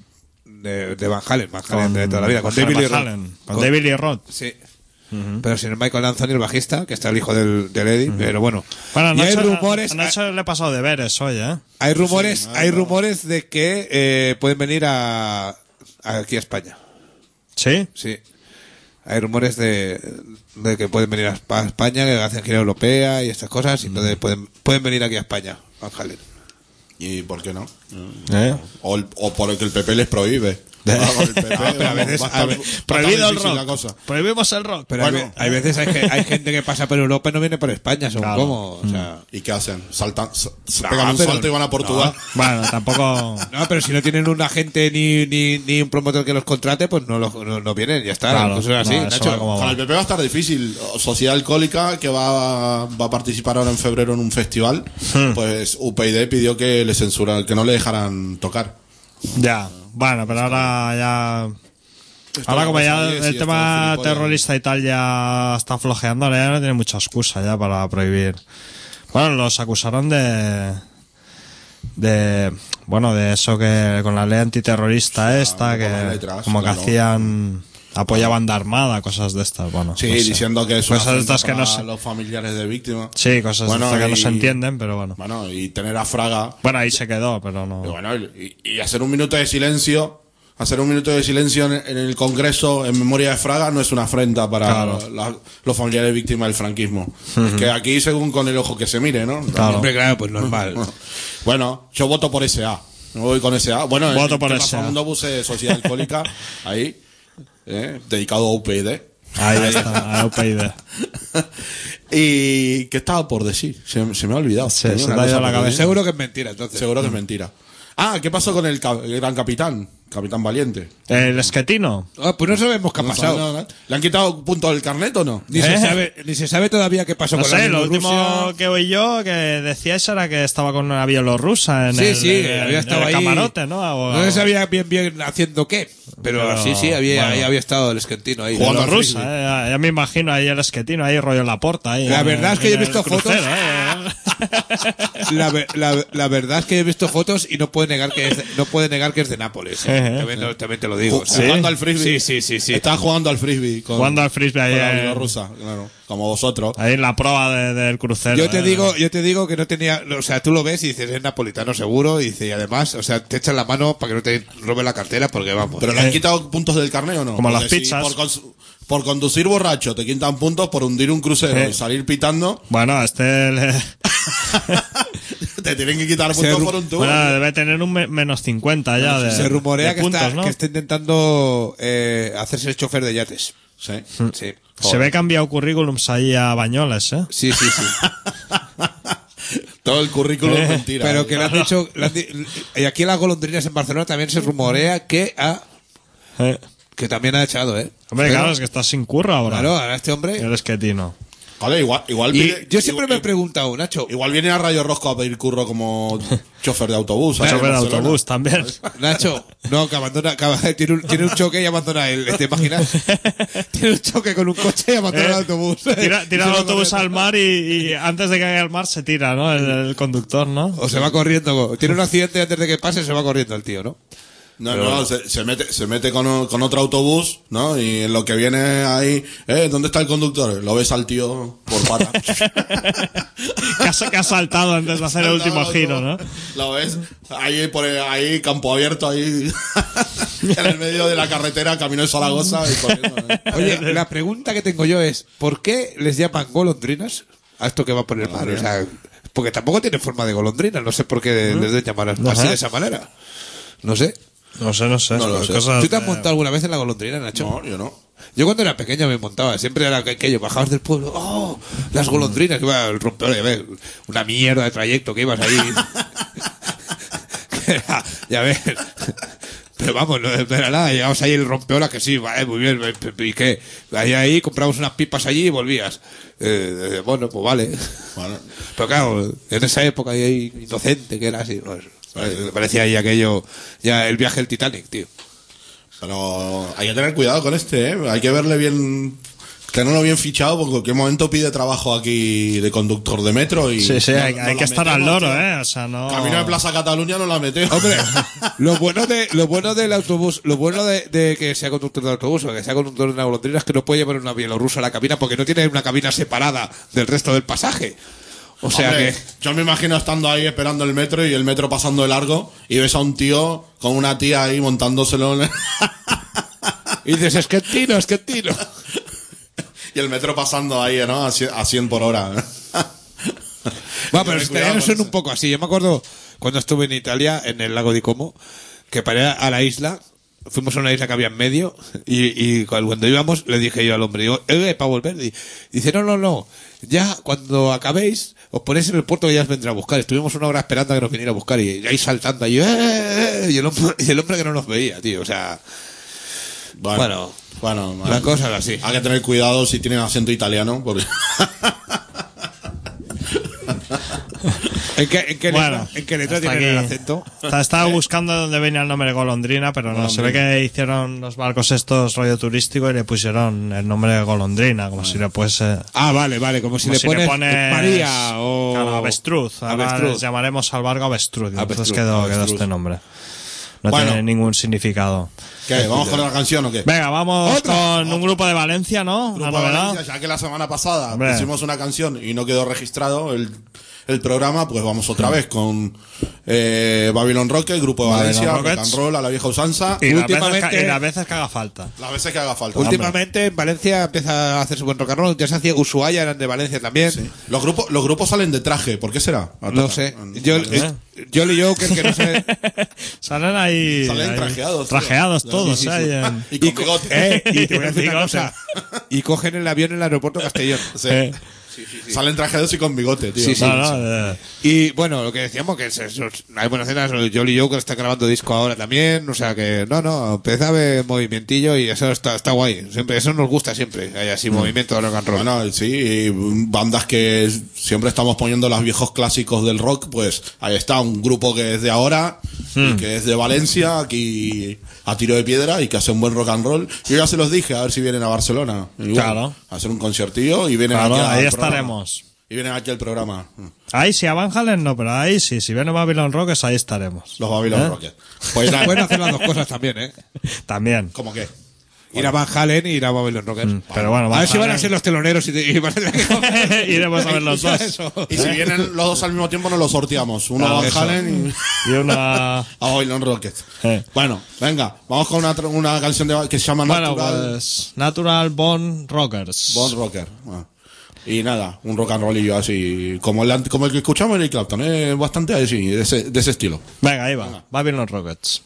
S11: De, de Van Halen, Van Halen de toda la vida. Con
S9: Van
S11: David Lee
S9: Halen.
S11: Roth.
S9: Con
S11: Con-
S9: David Lee Roth.
S11: Sí. Pero sin el Michael Anthony, el bajista, que está el hijo del, del Eddie. Pero bueno.
S9: Bueno,
S11: y hay
S9: Nacho,
S11: rumores.
S9: a Nacho le he pasado deberes hoy, ¿eh?
S11: Hay rumores,
S10: Sí,
S11: hay
S10: no.
S11: rumores de que eh, pueden venir a, a aquí a España.
S9: ¿Sí?
S11: Sí. Hay rumores de, de que pueden venir a Espa- a España, que hacen gira europea y estas cosas, y entonces pueden, pueden venir aquí a España, Van Halen.
S10: ¿Y por qué no?
S9: ¿Eh?
S10: O, el- o porque el P P les prohíbe. Ah, con el P P,
S11: Ah, pero a
S10: vamos,
S11: veces-
S10: va a estar-
S11: a ver,
S10: va a estar
S9: Prohibido el
S10: difícil la
S9: rock.
S10: cosa.
S9: Prohibimos el rock.
S11: Pero
S10: Bueno.
S11: hay, ve- hay veces hay, que- hay gente que pasa por Europa y no viene por España, según
S9: Claro.
S11: cómo. O sea,
S10: ¿Y qué hacen? Saltan, se se
S11: No,
S10: pegan un
S11: pero-
S10: salto y van a Portugal.
S9: Bueno, tampoco.
S11: no, pero si no tienen un agente ni, ni, ni un promotor que los contrate, pues no, los- no, no vienen, ya está.
S9: Claro,
S11: Cosas así,
S9: no, eso
S11: Nacho.
S9: va como-
S10: Con el P P va a estar difícil. Sociedad Alcohólica, que va, va a participar ahora en febrero en un festival,
S9: Hmm.
S10: pues U P y D pidió que le censura, que no le dejaran tocar.
S9: Ya. Bueno, pero ahora ya.
S10: Esto
S9: Ahora
S10: va
S9: como
S10: a
S9: ya
S10: pasar,
S9: el,
S10: y
S9: el
S10: esto,
S9: tema
S10: gilipollas.
S9: terrorista y tal ya está flojeando, ahora ya no tiene mucha excusa ya para prohibir. Bueno, los acusaron de... de... bueno, de eso que con la ley antiterrorista esta,
S10: un poco de
S9: que
S10: letras,
S9: como
S10: claro.
S9: que hacían... apoyaban de armada, cosas de estas, bueno.
S10: Sí,
S9: no sé.
S10: diciendo que es una
S9: Cosas de
S10: afrenta
S9: estas que no
S10: para
S9: se...
S10: los familiares de víctimas.
S9: Sí, cosas
S10: Bueno,
S9: de estas que no
S10: y-
S9: se entienden, pero bueno.
S10: Bueno, y tener a Fraga.
S9: Bueno, ahí se quedó, pero no...
S10: Y bueno, y, y hacer un minuto de silencio, hacer un minuto de silencio en, en el Congreso en memoria de Fraga no es una afrenta para
S9: Claro.
S10: la- los familiares víctimas del franquismo. Es que aquí según con el ojo que se mire, ¿no?
S9: Claro.
S11: Hombre, claro, pues normal.
S10: Bueno, yo voto por S A. No voy con S A. Bueno,
S9: Voto
S10: el
S9: por
S10: tema
S9: S A.
S10: Facundo Buse, Sociedad Alcohólica, ahí, eh, dedicado a U P y D.
S9: Ahí está, a U P y D.
S10: Y ¿qué estaba por decir? Se, se me ha olvidado.
S9: Se-
S10: Tenía
S9: se
S10: una
S9: te ha ido
S10: cosa
S9: la
S10: por
S9: cabeza.
S10: decir.
S11: Seguro que es mentira, entonces.
S10: Seguro que es mentira. Ah, ¿qué pasó con el, ca- el gran capitán? Capitán Valiente.
S9: El esquetino.
S11: Ah, pues no sabemos qué ha
S10: No
S11: pasado.
S10: sabe nada. ¿Le han quitado punto del carnet o no?
S11: Ni,
S9: ¿Eh?
S11: se sabe, ni se sabe todavía qué pasó
S9: No
S11: con la
S9: sé, lo último
S11: Bielorrusia.
S9: que oí yo que decíais era que estaba con una bielorrusa en
S11: Sí,
S9: el,
S11: sí,
S9: en el-
S11: había estado
S9: en el
S11: ahí.
S9: camarote, ¿no? O-
S11: No se sabía bien bien haciendo qué, pero,
S9: Pero,
S11: sí, sí, había,
S9: bueno.
S11: ahí había estado el esquentino ahí.
S10: Jugando al
S9: bielorrusa,
S10: frisbee.
S9: eh, ya, ya me imagino ahí el esquetino, ahí rollo en la porta. Ahí,
S11: La
S9: en-
S11: verdad es que
S9: en
S11: yo he
S9: el
S11: visto fotos.
S9: crucero, eh.
S11: La, ve- la, la verdad es que he visto fotos y no puede negar que es de, no puede negar que es de Nápoles. eh.
S9: Ejé.
S11: También, te- también te lo digo.
S10: Ju-
S11: o sea.
S10: Jugando al frisbee.
S11: Sí, sí, sí, sí.
S10: Están jugando al frisbee. Con,
S9: Jugando al frisbee ahí,
S10: con la
S9: eh.
S10: bielorrusa, claro. Como vosotros.
S9: Ahí en la proa de- del crucero.
S11: Yo te
S9: eh.
S11: digo, yo te digo que no tenía, o sea, tú lo ves y dices es napolitano seguro y dice y además, o sea, te echan la mano para que no te roben la cartera porque vamos.
S10: ¿Pero le han quitado puntos del carnet o no?
S9: Como las
S10: Porque si
S9: pizzas.
S10: por, cons- por conducir borracho te quitan puntos, por hundir un crucero
S9: Eh.
S10: y salir pitando,
S9: Bueno, a este le-
S10: te tienen que quitar
S11: Se
S10: puntos
S11: ru-
S10: por un tubo.
S9: bueno, debe tener un me- menos cincuenta ya de
S11: se rumorea
S9: de
S11: que,
S9: puntos,
S11: está,
S9: ¿no?
S11: que está intentando eh, hacerse el chofer de yates.
S10: Sí.
S11: Sí.
S9: Se ve que ha enviado currículums ahí a Bañoles, ¿eh?
S11: Sí, sí, sí.
S10: Todo el currículum es mentira.
S11: Pero
S10: ¿eh?
S11: que le han dicho, le han di- y aquí en las golondrinas en Barcelona también se rumorea que ha,
S9: Eh.
S11: que también ha echado, ¿eh?
S9: Hombre,
S11: Pero-
S9: claro, es que está sin curro ahora.
S11: Claro, ahora este hombre.
S9: El esquetino.
S10: Vale, igual, igual
S11: Y
S10: viene-
S11: yo siempre
S10: igual-
S11: me he preguntado, Nacho,
S10: Igual viene a Rayo Rosco a pedir curro como chofer de autobús. ¿sabes?
S9: Chofer de
S10: En Barcelona.
S9: autobús también.
S11: Nacho, no, que abandona, que ab- tiene, un, tiene un choque y abandona el, ¿te imaginas? Tiene un choque con un coche y abandona el
S9: Eh,
S11: autobús.
S9: Tira,
S11: Y
S9: tira
S11: se
S9: el
S11: va
S9: autobús
S11: corriendo.
S9: al mar y, y antes de que caiga al mar se tira, ¿no? El, el conductor, ¿no?
S11: O se va corriendo. Tiene un accidente y antes de que pase se va corriendo el tío, ¿no?
S10: No,
S11: Pero-
S10: no, se, se mete, se mete con, con otro autobús, ¿no? Y en lo que viene ahí, eh, ¿dónde está el conductor? Lo ves al tío por pata.
S9: Que ha, que ha saltado antes de hacer el último giro, ¿no?
S10: Lo ves ahí, por ahí, campo abierto, ahí, en el medio de la carretera, camino de Zaragoza y corriendo, ¿eh?
S11: Oye, la pregunta que tengo yo es, ¿por qué les llaman golondrinas a esto que va por el mar? O sea, porque tampoco tiene forma de golondrina, no sé por qué les deben llamar
S9: No
S11: así
S9: sé.
S11: de esa manera. No sé.
S9: No sé, no sé.
S10: No lo
S9: son
S10: sé.
S9: cosas
S11: ¿Tú te has
S9: de-
S11: montado alguna vez en la golondrina, Nacho?
S10: No, yo no.
S11: Yo cuando era pequeño me montaba, siempre era aquello, bajabas del pueblo, ¡oh! Las golondrinas, iba el rompeola, ya ves, una mierda de trayecto que ibas ahí. Era, ya ves. Pero vamos, no era nada, llegabas ahí el rompeola, que sí, vale, muy bien, ¿y qué? Ahí, ahí, comprabas unas pipas allí y volvías. Eh, eh, bueno, pues vale.
S10: Bueno.
S11: Pero claro, en esa época ahí, inocente que era así, pues, me parecía ahí aquello, ya el viaje del Titanic, tío.
S10: Pero hay que tener cuidado con este, ¿eh? Hay que verle bien, tenerlo bien fichado, porque en cualquier momento pide trabajo aquí de conductor de metro y...
S9: Sí, sí,
S10: no-
S9: hay,
S10: no
S9: hay
S10: la
S9: que estar al
S10: metemos,
S9: loro,
S10: tío.
S9: ¿eh? O sea, no...
S10: Camino de Plaza Cataluña no la metemos.
S11: Hombre, lo bueno de lo bueno del autobús, lo bueno de, de que sea conductor de autobús o que sea conductor de una golondrina es que no puede llevar una bielorrusa a la cabina porque no tiene una cabina separada del resto del pasaje. O sea
S10: Hombre,
S11: que
S10: yo me imagino estando ahí esperando el metro y el metro pasando de largo y ves a un tío con una tía ahí montándoselo en el-
S11: y dices, es que tiro, es que tiro.
S10: y el metro pasando ahí, ¿no? A cien, a cien por hora.
S11: Bueno, pero los
S10: Cuidado
S11: italianos
S10: con
S11: son un
S10: eso.
S11: poco así. Yo me acuerdo cuando estuve en Italia, en el lago di Como, que para ir a la isla, fuimos a una isla que había en medio, y, y cuando íbamos le dije yo al hombre, digo, eh, para volver. Y dice, no, no, no, ya cuando acabéis, os ponéis en el puerto y ya os vendrá a buscar. Estuvimos una hora esperando a que nos viniera a buscar y ahí saltando, ahí, eh, eh, y, el hombre, y el hombre que no nos veía, tío, o sea... Bueno,
S10: bueno,
S11: las cosas así.
S10: Hay que tener cuidado si tienen acento italiano, porque...
S11: ¿En qué, en qué
S9: Bueno,
S11: letra, en qué letra
S9: hasta
S11: tienen el
S9: aquí.
S11: acento?
S9: Estaba, estaba buscando de dónde venía el nombre golondrina, pero no, se ve que hicieron los barcos estos rollo turístico y le pusieron el nombre de golondrina, como si le fuese...
S11: Ah, vale, vale, como si,
S9: Como
S11: le,
S9: si
S11: pones
S9: le pones
S11: María o...
S9: claro, avestruz. Ahora
S11: Avestruz.
S9: les llamaremos al barco avestruz. y Entonces
S11: Avestruz,
S9: quedó, quedó
S10: avestruz.
S9: este nombre. No
S10: Bueno.
S9: tiene ningún significado.
S10: ¿Qué? ¿Vamos con la canción o qué?
S9: Venga, vamos
S11: Otra,
S9: con un grupo de Valencia, ¿no? Una
S10: Grupo de
S9: novedad.
S10: Valencia, ya que la semana pasada
S9: Hombre.
S10: pusimos una canción y no quedó registrado el, el programa, pues vamos otra vez con eh, Babylon Rocket, Grupo de
S9: Babylon
S10: Valencia, rock
S9: Rockets.
S10: and roll a la vieja usanza,
S9: Y las,
S11: Últimamente-
S9: veces que, y las veces que haga falta.
S10: las veces que haga falta.
S11: Últimamente en Valencia empieza a hacer su buen rock and roll. Ya se hacía Ushuaia, eran de Valencia también.
S10: Sí. Los grupos, los grupos salen de traje, ¿por qué será?
S11: No sé. Yo,
S10: Vale.
S11: eh, Jolly Joker, que no sé.
S9: Salen ahí...
S10: Salen
S9: ahí-
S10: trajeados, tío.
S9: Trajeados
S10: Sí,
S9: todos,
S10: sí, sí.
S9: ¿eh? En-
S10: Y con
S11: co-
S10: bigote.
S11: eh, y te voy a decir una
S9: Bigote.
S11: cosa. Y cogen el avión en el aeropuerto de Castellón.
S10: Sí.
S9: Eh,
S10: Salen trajeados y con bigote, tío.
S11: Sí, sí.
S9: no, no, eh,
S11: Y bueno, lo que decíamos, que es, es- hay buenas escenas. Jolly Joker está grabando disco ahora también. O sea que, no, no, empieza a haber movimientillo y eso está, está guay. Siempre, eso nos gusta siempre. Hay así movimiento de rock and roll.
S10: Bueno, sí, y bandas que siempre estamos poniendo los viejos clásicos del rock, pues ahí está un grupo que es de ahora y que es de Valencia, aquí a tiro de piedra y que hace un buen rock and roll. Yo ya se los dije, a ver si vienen a Barcelona. Y bueno,
S9: Claro.
S10: a hacer un conciertillo y vienen
S9: Claro,
S10: aquí al
S9: ahí
S10: programa.
S9: estaremos.
S10: Y vienen aquí al programa.
S9: Ahí sí, a Van Halen no, pero ahí sí, si viene Babylon Rockets, ahí estaremos.
S10: Los Babylon
S9: ¿Eh?
S10: Rockets. Pues nada,
S11: Pueden hacer las dos cosas también, ¿eh?
S9: También.
S10: ¿cómo qué?
S11: Ir a Van Halen y ir a Babylon Rockers.
S9: Pero bueno,
S11: A
S9: Van
S11: ver si van a
S9: Halen-
S11: ser los teloneros y, y van a tener que...
S9: Iremos a ver los dos.
S11: Eso.
S10: Y si vienen los dos al mismo tiempo, nos los sorteamos. Uno a Van
S11: Eso.
S10: Halen y
S9: Y una...
S10: a Babylon Rockets.
S9: Eh.
S10: Bueno, venga, vamos con una, tr- una canción de- que se llama
S9: Bueno,
S10: Natural
S9: pues... Natural Born Rockers.
S10: Born Rocker. Bueno. Y nada, un rock and rollillo así, como el, ant- como el que escuchamos en Eric Clapton, ¿eh? Bastante así, de ese, de ese estilo.
S9: Venga, ahí va. Babylon Rockets.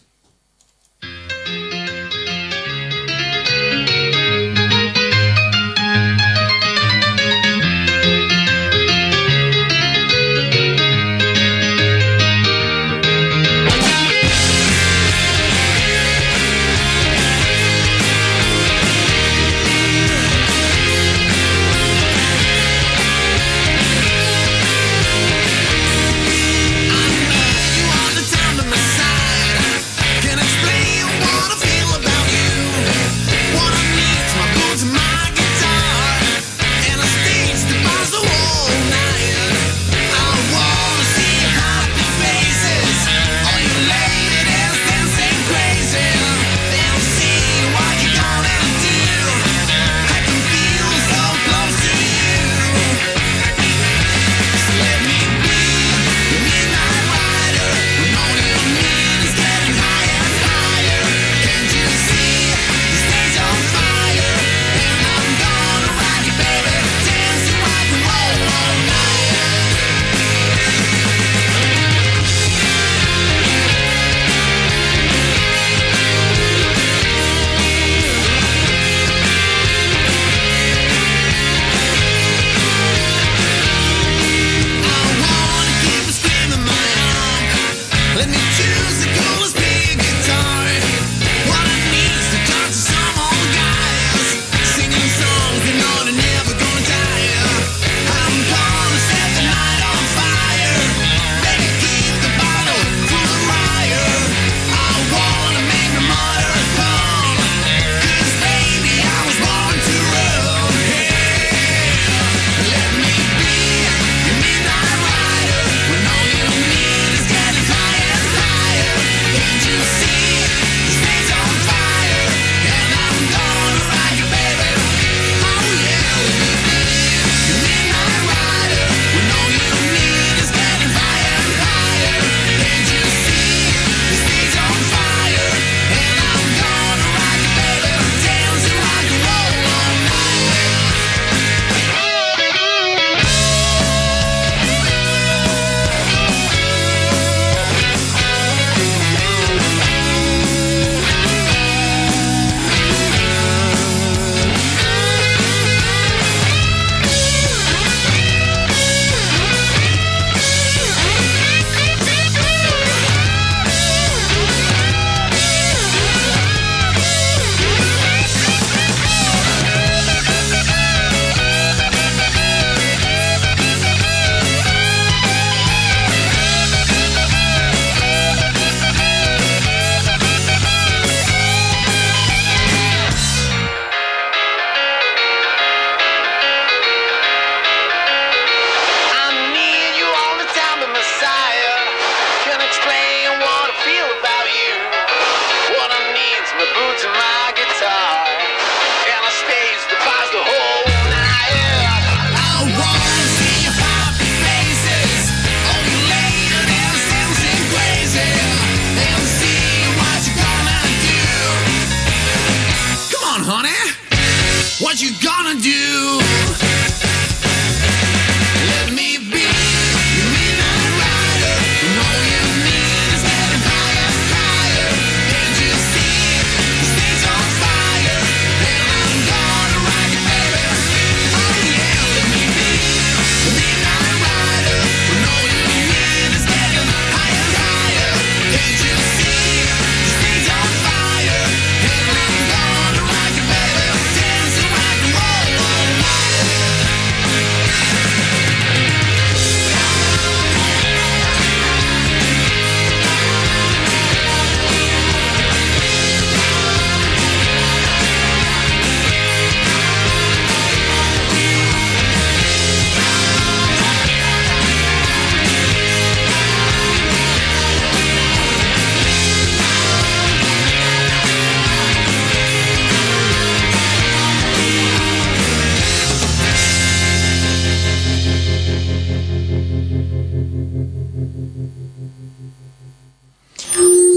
S5: You on the down to my side.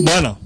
S9: Bueno.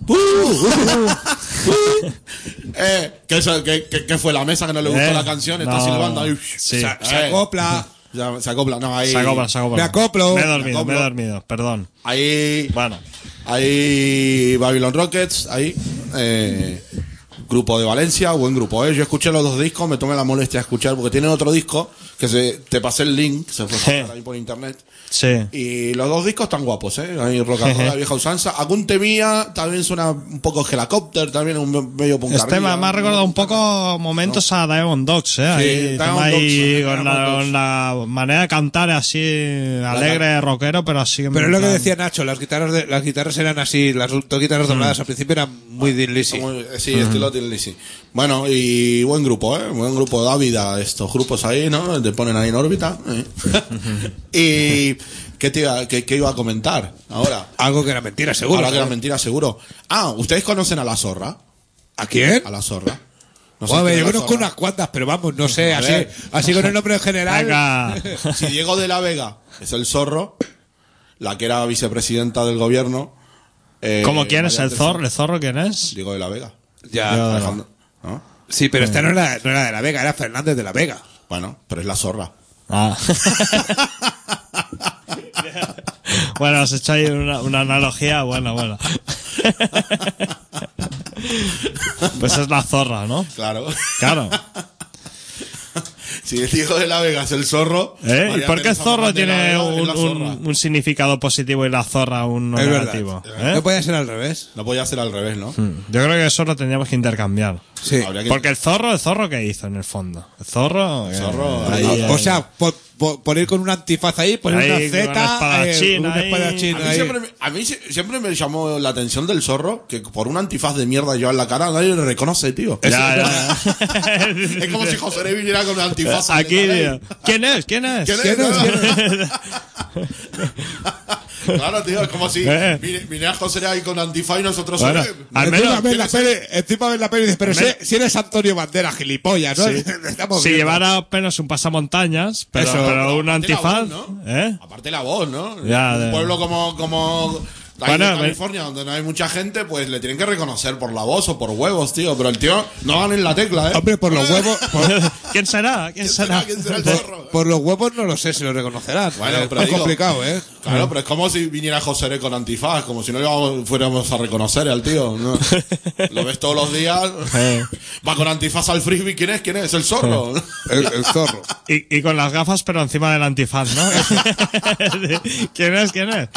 S10: eh, ¿qué, eso- qué- qué- qué fue la mesa que no le gustó
S9: Eh,
S10: la canción? Está
S9: no,
S10: silbando ahí.
S9: sí.
S11: Se, se
S10: Eh.
S11: acopla.
S10: Ya, se acopla. No, ahí.
S9: Se acopla, se acopla.
S11: Me acoplo.
S9: Me he dormido,
S10: Me acoplo.
S9: me he dormido, perdón.
S10: Ahí.
S9: Bueno.
S10: Ahí. Babylon Rockets. Ahí. Eh, grupo de Valencia. Buen grupo, ¿eh? Yo escuché los dos discos. Me tomé la molestia de escuchar porque tienen otro disco. Que se, te pasé el link. Se fue a escuchar ahí por internet.
S9: Sí.
S10: Y los dos discos están guapos, ¿eh? Hay rock and roll, la vieja usanza. Algún temía también suena un poco Helicopter, también un medio puncarrilla.
S9: Este me, me ha recordado un poco momentos a Diamond Dogs, ¿eh?
S10: Sí,
S9: Ahí,
S10: Diamond
S9: tema ahí
S10: Dogs,
S9: con,
S10: Diamond
S9: la,
S10: Dogs.
S9: con la manera de cantar así alegre, rockero, pero así. en
S11: Pero es lo que
S9: plan-
S11: decía Nacho, las guitarras de, las guitarras eran así, las dos guitarras dobladas al principio eran muy Thin Lizzy.
S10: Muy- sí, estilo Thin Lizzy. Bueno, y buen grupo, ¿eh? Buen grupo, da vida estos grupos ahí, ¿no? Te ponen ahí en órbita. ¿eh? Y... ¿Qué, te iba, qué, qué iba a comentar ahora?
S11: Algo que era mentira, seguro.
S10: Ahora que era
S11: ¿no?
S10: mentira, seguro. Ah, ¿ustedes conocen a La Zorra?
S11: ¿A quién?
S10: A La Zorra. No sé
S11: Joder,
S10: quién es
S11: yo
S10: La
S11: conozco
S10: Zorra.
S11: unas cuantas, pero vamos, no sé,
S10: A
S11: así,
S10: ver.
S11: así con el nombre en general.
S9: Venga.
S10: Si Diego de la Vega es el zorro, la que era vicepresidenta del gobierno. Eh,
S9: ¿Cómo quién es
S10: María
S9: el
S10: Teresa-
S9: zorro? ¿El zorro quién es?
S10: Diego de la Vega.
S11: Ya.
S9: Yo-
S10: Alejandro- ¿no?
S11: Sí, pero esta no era, no era de la Vega, era Fernández de la Vega.
S10: Bueno, pero es la zorra.
S9: Ah. Bueno, has hecho ahí una, una analogía, bueno, bueno. Pues es la zorra, ¿no?
S10: Claro.
S9: Claro.
S10: Si el Diego de la Vega es el zorro.
S9: ¿Eh? ¿Y
S10: María
S9: por qué
S10: Teresa
S9: zorro
S10: Fernández de la
S9: tiene
S10: Vega es
S9: un,
S10: la zorra.
S9: un, un significado positivo y la zorra un no
S11: Es
S9: negativo?
S11: verdad.
S9: ¿Eh?
S11: No podía ser al revés.
S10: No podía ser al revés, ¿no?
S9: Yo creo que eso lo tendríamos que intercambiar.
S11: Sí.
S10: Habría que-
S9: Porque el zorro, ¿el zorro qué hizo en el fondo? El zorro... eh,
S10: zorro,
S9: ahí,
S11: O-
S9: ahí.
S11: o sea, por, por- por ir con un antifaz ahí, poner
S9: Ahí,
S11: una
S9: con un
S11: Z,
S9: espadachín
S11: eh, un
S9: ahí.
S11: espadachín
S10: A mí,
S11: ahí.
S10: siempre, me- a mí si- siempre me llamó la atención del zorro que por un antifaz de mierda lleva en la cara nadie le reconoce, tío.
S9: Ya, ya.
S10: Es como si José Le viniera con un antifaz.
S9: Aquí,
S10: ¿vale?
S9: tío. ¿Quién es? ¿Quién es?
S10: ¿Quién
S11: ¿Quién es? ¿Quién es?
S10: Claro, tío, es como si
S9: Eh.
S10: vine- viniera José ahí con antifaz y nosotros.
S9: Bueno,
S10: eh,
S9: al
S11: Encima
S9: menos...
S11: ves la peli, encima ves la peli y dices, pero si,
S9: Me-
S11: si eres Antonio Bandera, gilipollas, ¿no?
S9: Sí.
S11: Estamos
S9: Si
S11: viendo.
S9: llevara apenas un pasamontañas, pero,
S11: Eso.
S9: pero un
S10: Aparte la
S9: antifaz,
S10: voz, ¿no?
S9: ¿eh?
S10: Aparte la voz, ¿no?
S9: Ya,
S10: un
S9: de-
S10: pueblo como, como ahí
S9: Bueno,
S10: en
S9: me-
S10: California, donde no hay mucha gente, pues le tienen que reconocer por la voz o por huevos, tío. Pero el tío no van en la tecla, ¿eh?
S11: Hombre, por los huevos, por,
S9: ¿Quién será? ¿Quién
S10: ¿Quién
S9: será?
S10: será? ¿Quién será el zorro?
S11: por los huevos no lo sé si lo reconocerán.
S10: Bueno,
S11: Eh,
S10: pero
S11: es
S10: digo-
S11: complicado, ¿eh?
S10: Claro, pero es como si viniera José Le con antifaz, como si no íbamos- fuéramos a reconocer al tío. ¿no? Lo ves todos los días.
S9: Eh.
S10: Va con antifaz al frisbee. ¿Quién es? ¿Quién es? El zorro.
S11: El, el zorro.
S9: Y, y con las gafas, pero encima del antifaz, ¿no? ¿Quién es? ¿Quién es?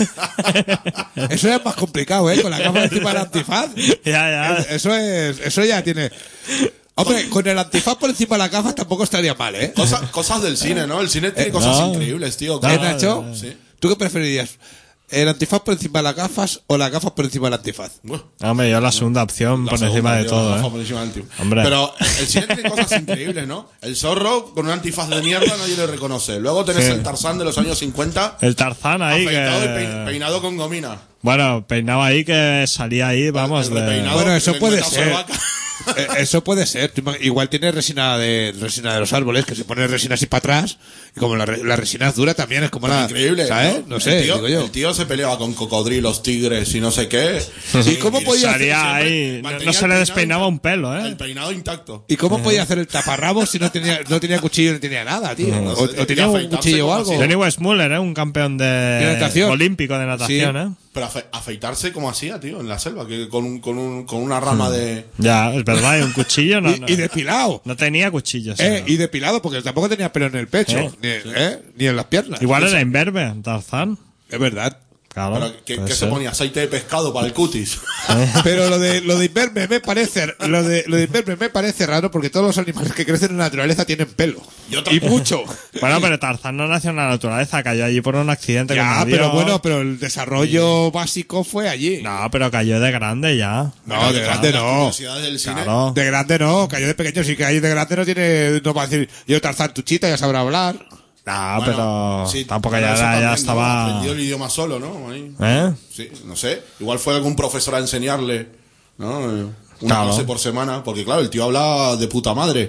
S11: Eso es más complicado, ¿eh? Con la cama encima del antifaz.
S9: Ya, ya.
S11: Eso es, eso ya tiene. Hombre, con el antifaz por encima de la gafas tampoco estaría mal, ¿eh?
S10: Cosas, cosas del cine, ¿no? El cine tiene
S11: Eh,
S10: cosas
S9: no.
S10: increíbles, tío.
S11: ¿Eh,
S10: Claro.
S11: Nacho?
S10: Sí.
S11: ¿Tú qué preferirías? ¿El antifaz por encima de las gafas o las gafas por encima del antifaz?
S10: Bueno,
S9: Hombre, yo la segunda opción
S10: la
S9: por
S10: segunda,
S9: encima de
S10: tío,
S9: todo,
S10: la
S9: ¿eh?
S10: por encima del tío.
S9: Hombre.
S10: Pero el cine tiene cosas increíbles, ¿no? El zorro con un antifaz de mierda nadie le reconoce. Luego tenés
S9: Sí.
S10: el Tarzán de los años cincuenta.
S9: El Tarzán ahí
S10: Afeitado y
S9: que...
S10: pein- peinado con gomina.
S9: Bueno, peinado ahí que salía ahí, vamos,
S10: El
S9: de...
S10: repeinado
S11: Bueno, eso
S10: del
S11: puede
S10: metazo
S11: ser.
S10: de vaca.
S11: Eh, Eso puede ser. Tú ima- Igual tiene resina de resina de los árboles, que se pone resina así para atrás. Y como la, re- la resina es dura también, es como la.
S10: Increíble,
S11: ¿Sabes? No,
S10: El
S11: sé,
S10: tío,
S11: digo yo.
S10: El tío se peleaba con cocodrilos, tigres y no sé qué.
S11: ¿Y cómo podía hacer,
S9: Salía
S10: siempre
S9: ahí, no,
S10: mantenía
S9: no se
S10: el
S9: le
S10: peinado
S9: despeinaba
S10: intacto.
S9: un pelo,
S10: El
S9: ¿eh?
S10: peinado intacto.
S11: ¿Y cómo podía hacer el taparrabos si no tenía, no tenía cuchillo ni tenía nada, tío?
S10: No
S11: O,
S10: sé,
S11: o tenía un
S10: afeitarse
S11: cuchillo o
S10: como
S11: algo.
S10: así.
S9: Johnny Westmuller, ¿eh? Un campeón de...
S11: ¿De natación?
S9: olímpico de natación,
S11: Sí.
S9: ¿eh?
S10: Pero afe- afeitarse como hacía, tío, en la selva, que con, un, con, un, con una rama de...
S9: Ya, es verdad, y un cuchillo no...
S11: Y,
S9: no,
S11: y depilado.
S9: no tenía cuchillos.
S11: Eh,
S9: ¿no?
S11: y depilado, porque tampoco tenía pelo en el pecho,
S9: Eh,
S11: ni, eh, ni en las piernas.
S9: Igual
S11: Eso-
S9: era imberbe, Tarzán.
S11: Es verdad.
S9: Claro.
S10: Pero que,
S9: puede
S10: que se
S9: ser.
S10: ponía aceite de pescado para el cutis.
S11: Pero lo de lo de inverme me parece lo de lo de inverme me parece raro porque todos los animales que crecen en la naturaleza tienen pelo.
S10: Yo
S11: Y
S10: también.
S11: mucho.
S9: Bueno, pero Tarzán no nació en la naturaleza, cayó allí por un accidente. con un
S11: Ya,
S9: avión.
S11: pero bueno, pero el desarrollo básico fue allí.
S9: No, pero cayó de grande ya.
S11: No, de grande
S10: Las
S11: no.
S10: curiosidades del cine.
S9: Claro.
S11: De grande no, cayó de pequeño, sí que ahí de grande no tiene, no va a decir, yo Tarzán tu chita, ya sabrá hablar.
S9: No,
S10: Bueno,
S9: pero
S10: sí,
S9: tampoco
S10: bueno,
S9: ya,
S10: eso
S9: era- ya
S10: también, ¿no?
S9: estaba...
S10: Aprendió el idioma solo, ¿no? Ahí.
S9: ¿Eh?
S10: Sí, no sé. Igual fue algún profesor a enseñarle, ¿no? Eh, Una
S9: Claro.
S10: clase por semana, porque claro, el tío hablaba de puta madre.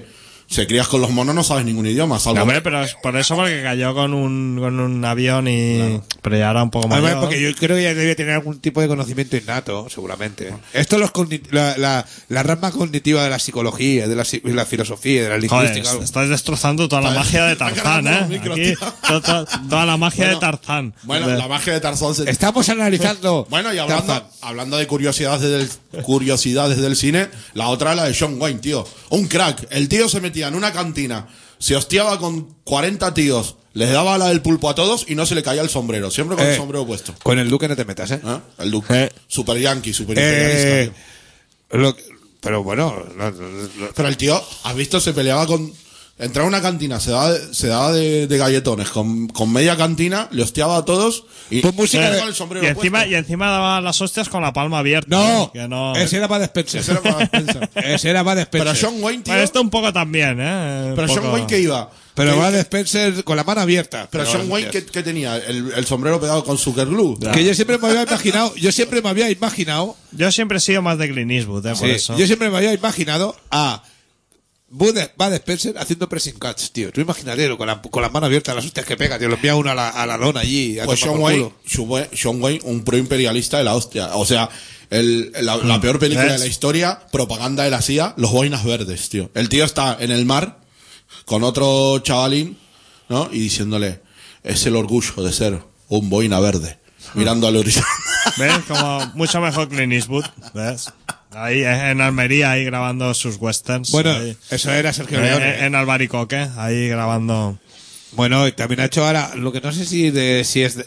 S10: se crías con los monos, no sabes ningún idioma. Salvo
S9: No, hombre, pero es por eso porque cayó con un, con un avión y... Claro. Pero ya era un poco mayor.
S11: Además, porque yo creo que ya debía tener algún tipo de conocimiento innato, seguramente. Esto es los cogni- la, la, la rama cognitiva de la psicología, de la, de la filosofía, de la lingüística.
S9: Joder, estás destrozando toda la magia de Tarzán, ¿eh?
S10: Micro,
S9: Aquí, to, to, toda la magia
S10: bueno,
S9: de Tarzán.
S10: Bueno,
S9: de...
S10: la magia de Tarzán. Se...
S11: Estamos analizando.
S10: Bueno, y hablando, hablando de curiosidades del, curiosidades del cine, la otra es la de John Wayne, tío. Un crack. El tío se metía en una cantina, se hostiaba con cuarenta tíos, les daba la del pulpo a todos y no se le caía el sombrero. Siempre con
S11: eh,
S10: el sombrero puesto.
S11: Con el Duque no te metas, ¿eh?
S10: ¿Eh? El Duque.
S11: Eh.
S10: Super yankee, super imperialista.
S11: Eh, lo, pero bueno. No, no, no.
S10: Pero el tío, ¿has visto? Se peleaba con... Entraba a una cantina, se daba, se daba de, de galletones con, con media cantina, le hostiaba a todos y,
S11: pues música
S10: con
S11: de,
S10: el sombrero
S9: y, encima,
S10: puesto.
S9: y encima daba las hostias con la palma abierta.
S11: No,
S9: ¿eh? Que no...
S11: ese era para Spencer.
S10: Ese era para Spencer.
S11: Ese era para Spencer.
S10: Pero John Wayne, tío...
S9: Bueno, esto un poco también, ¿eh?
S10: Pero
S9: Un
S10: John
S9: poco...
S10: Wayne, ¿qué iba?
S11: Pero
S10: ¿Qué-
S11: va de Spencer con la mano abierta.
S10: Pero John Wayne, ¿qué, qué tenía? El, el sombrero pegado con superglue.
S9: Ya.
S11: Que yo siempre me había imaginado, yo siempre me había imaginado,
S9: Yo siempre he sido más de Clint Eastwood, ¿eh? Por
S11: sí,
S9: eso.
S11: yo siempre me había imaginado a Bud Bud Spencer haciendo pressing cuts, tío. Tú imagínate con la, con las manos abiertas, las hostias que pega, tío. Lo envía uno a la, a la lona allí. A
S10: Pues
S11: tomar
S10: John
S11: por
S10: Wayne,
S11: culo.
S10: John Wayne, un pro-imperialista de la hostia. O sea, el, la, la peor película
S9: ¿Ves?
S10: de la historia, propaganda de la C I A, los boinas verdes, tío. El tío está en el mar con otro chavalín, ¿no? Y diciéndole, es el orgullo de ser un boina verde. Mirando al horizonte.
S9: ¿Ves? Como mucho mejor Clint Eastwood, ¿ves? Ahí en Almería, ahí grabando sus westerns.
S11: Bueno,
S9: ahí.
S11: eso era Sergio
S9: Eh,
S11: Leone.
S9: en Albaricoque, ahí grabando.
S11: Bueno, y también ha hecho ahora, lo que no sé si de, si es de,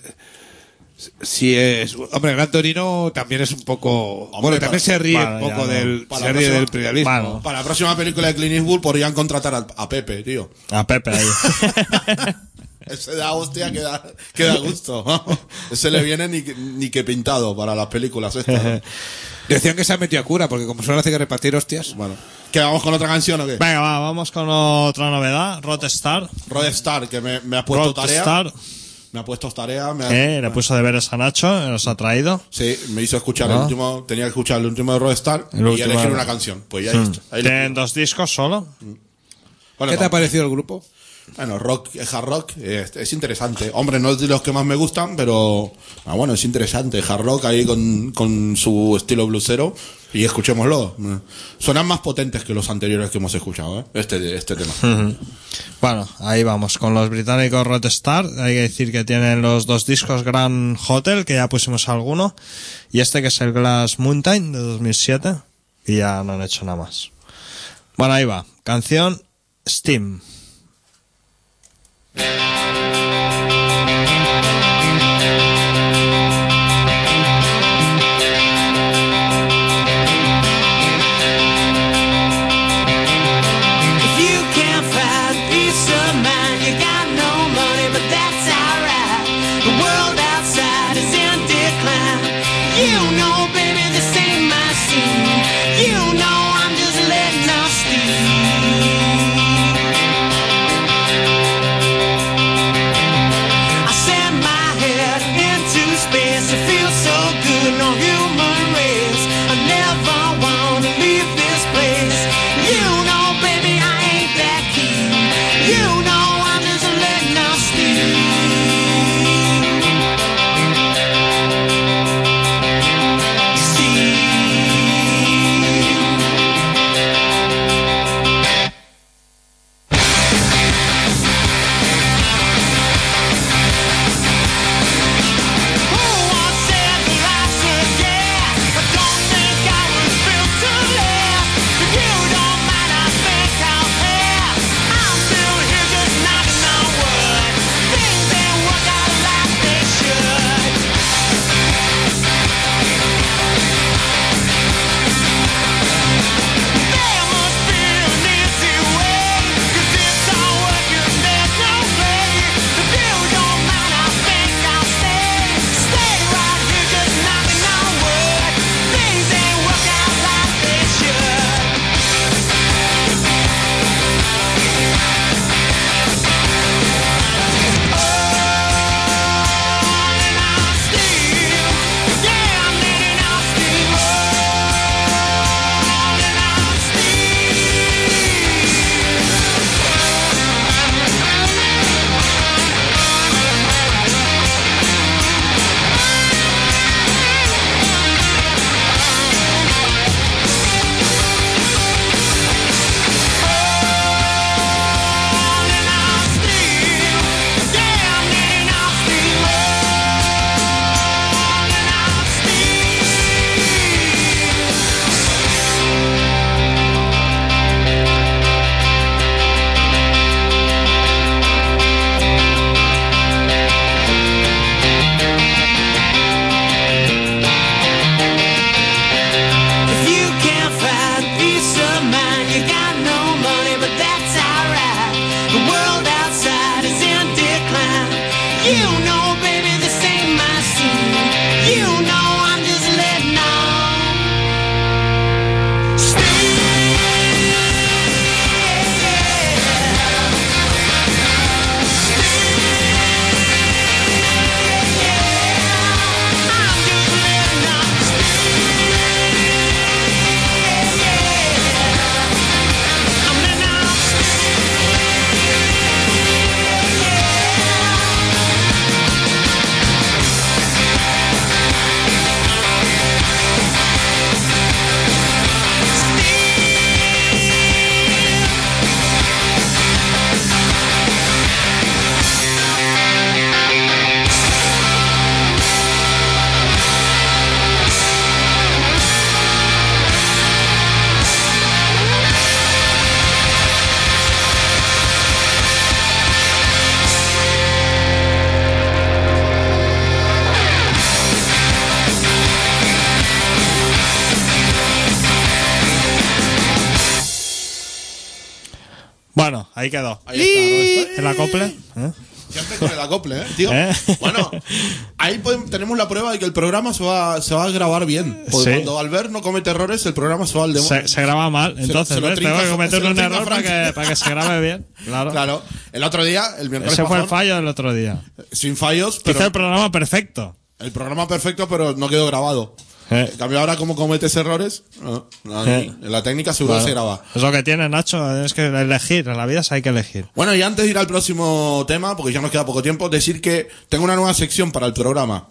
S11: si es, hombre, Gran Torino también es un poco,
S10: Hombre,
S11: bueno,
S10: para-
S11: también se ríe
S9: bueno,
S11: un
S9: ya
S11: poco
S9: no.
S11: del,
S10: Para
S11: se
S10: la
S11: ríe
S10: próxima-
S11: del imperialismo.
S9: Bueno.
S10: Para la próxima película de Clint Eastwood podrían contratar a, a Pepe, tío.
S9: A Pepe ahí.
S10: Ese da hostia que da, que da gusto. Ese le viene ni, que- ni que pintado para las películas estas. ¿no?
S11: Decían que se ha metido a cura, porque como solo hace que repartir hostias.
S10: Bueno, ¿qué, vamos con otra canción o qué?
S9: Venga, va, vamos con otra novedad. Rockstar.
S10: Rockstar, que me, me ha puesto tarea.
S9: Rockstar.
S10: Me ha puesto tarea. Me ha,
S9: Eh, le puso deberes a Nacho, nos ha traído.
S10: Sí, me hizo escuchar
S9: ¿No?
S10: el último. Tenía que escuchar el último de Rockstar
S9: El
S10: y
S9: último
S10: elegir
S9: de-
S10: una canción. Pues ya ahí está. Ahí lo
S9: Tienen
S10: tengo.
S9: dos discos solo.
S10: Bueno,
S11: ¿Qué te ha
S10: no.
S11: parecido el grupo?
S10: Bueno, rock, hard rock, es, es interesante. Hombre, no es de los que más me gustan, pero ah, bueno, es interesante. Hard rock ahí con, con su estilo bluesero y escuchémoslo. Suenan más potentes que los anteriores que hemos escuchado, ¿eh? Este, este tema.
S9: Bueno, ahí vamos. Con los británicos Rockstar, hay que decir que tienen los dos discos Grand Hotel, que ya pusimos alguno, y este que es el Glass Mountain de dos mil siete, y ya no han hecho nada más. Bueno, ahí va. Canción Steam.
S5: If you can't find peace of mind, you got no money, but that's alright. The world outside is in decline. You know, baby, this ain't my scene. You know, I'm just letting off steam. I send my head into space. It feels so good, no human race. I never wanna leave this place. You know, baby, I ain't that keen. You know, I'm just letting off steam. Who wants
S9: ahí quedó.
S10: Ahí está, ¿no?
S9: El acople. ¿eh?
S10: Siempre con el acople, ¿eh, tío?
S9: ¿Eh?
S10: Bueno, ahí podemos- tenemos la prueba de que el programa se va, se va a grabar bien. Porque
S9: Sí.
S10: cuando Albert no comete errores, el programa se va al demonio.
S9: Se, se graba mal,
S10: Se-
S9: entonces
S10: se lo
S9: ¿ves?
S10: trinca-
S9: tengo que
S10: se
S9: cometer
S10: lo
S9: un
S10: trinca
S9: error para
S10: Frank.
S9: que, para que se grabe bien. Claro.
S10: Claro. El otro día, el miércoles
S9: Ese fue el
S10: pasado,
S9: fallo del otro día.
S10: sin fallos, pero
S9: Hice el programa perfecto.
S10: el programa perfecto, pero no quedó grabado.
S9: Eh.
S10: En cambio, ahora como cometes errores, no, no,
S9: Eh.
S10: en la técnica seguro
S9: Claro.
S10: se graba.
S9: Es lo que tiene, Nacho, es que elegir, en la vida hay que elegir.
S10: Bueno, y antes de ir al próximo tema, porque ya nos queda poco tiempo, decir que tengo una nueva sección para el programa.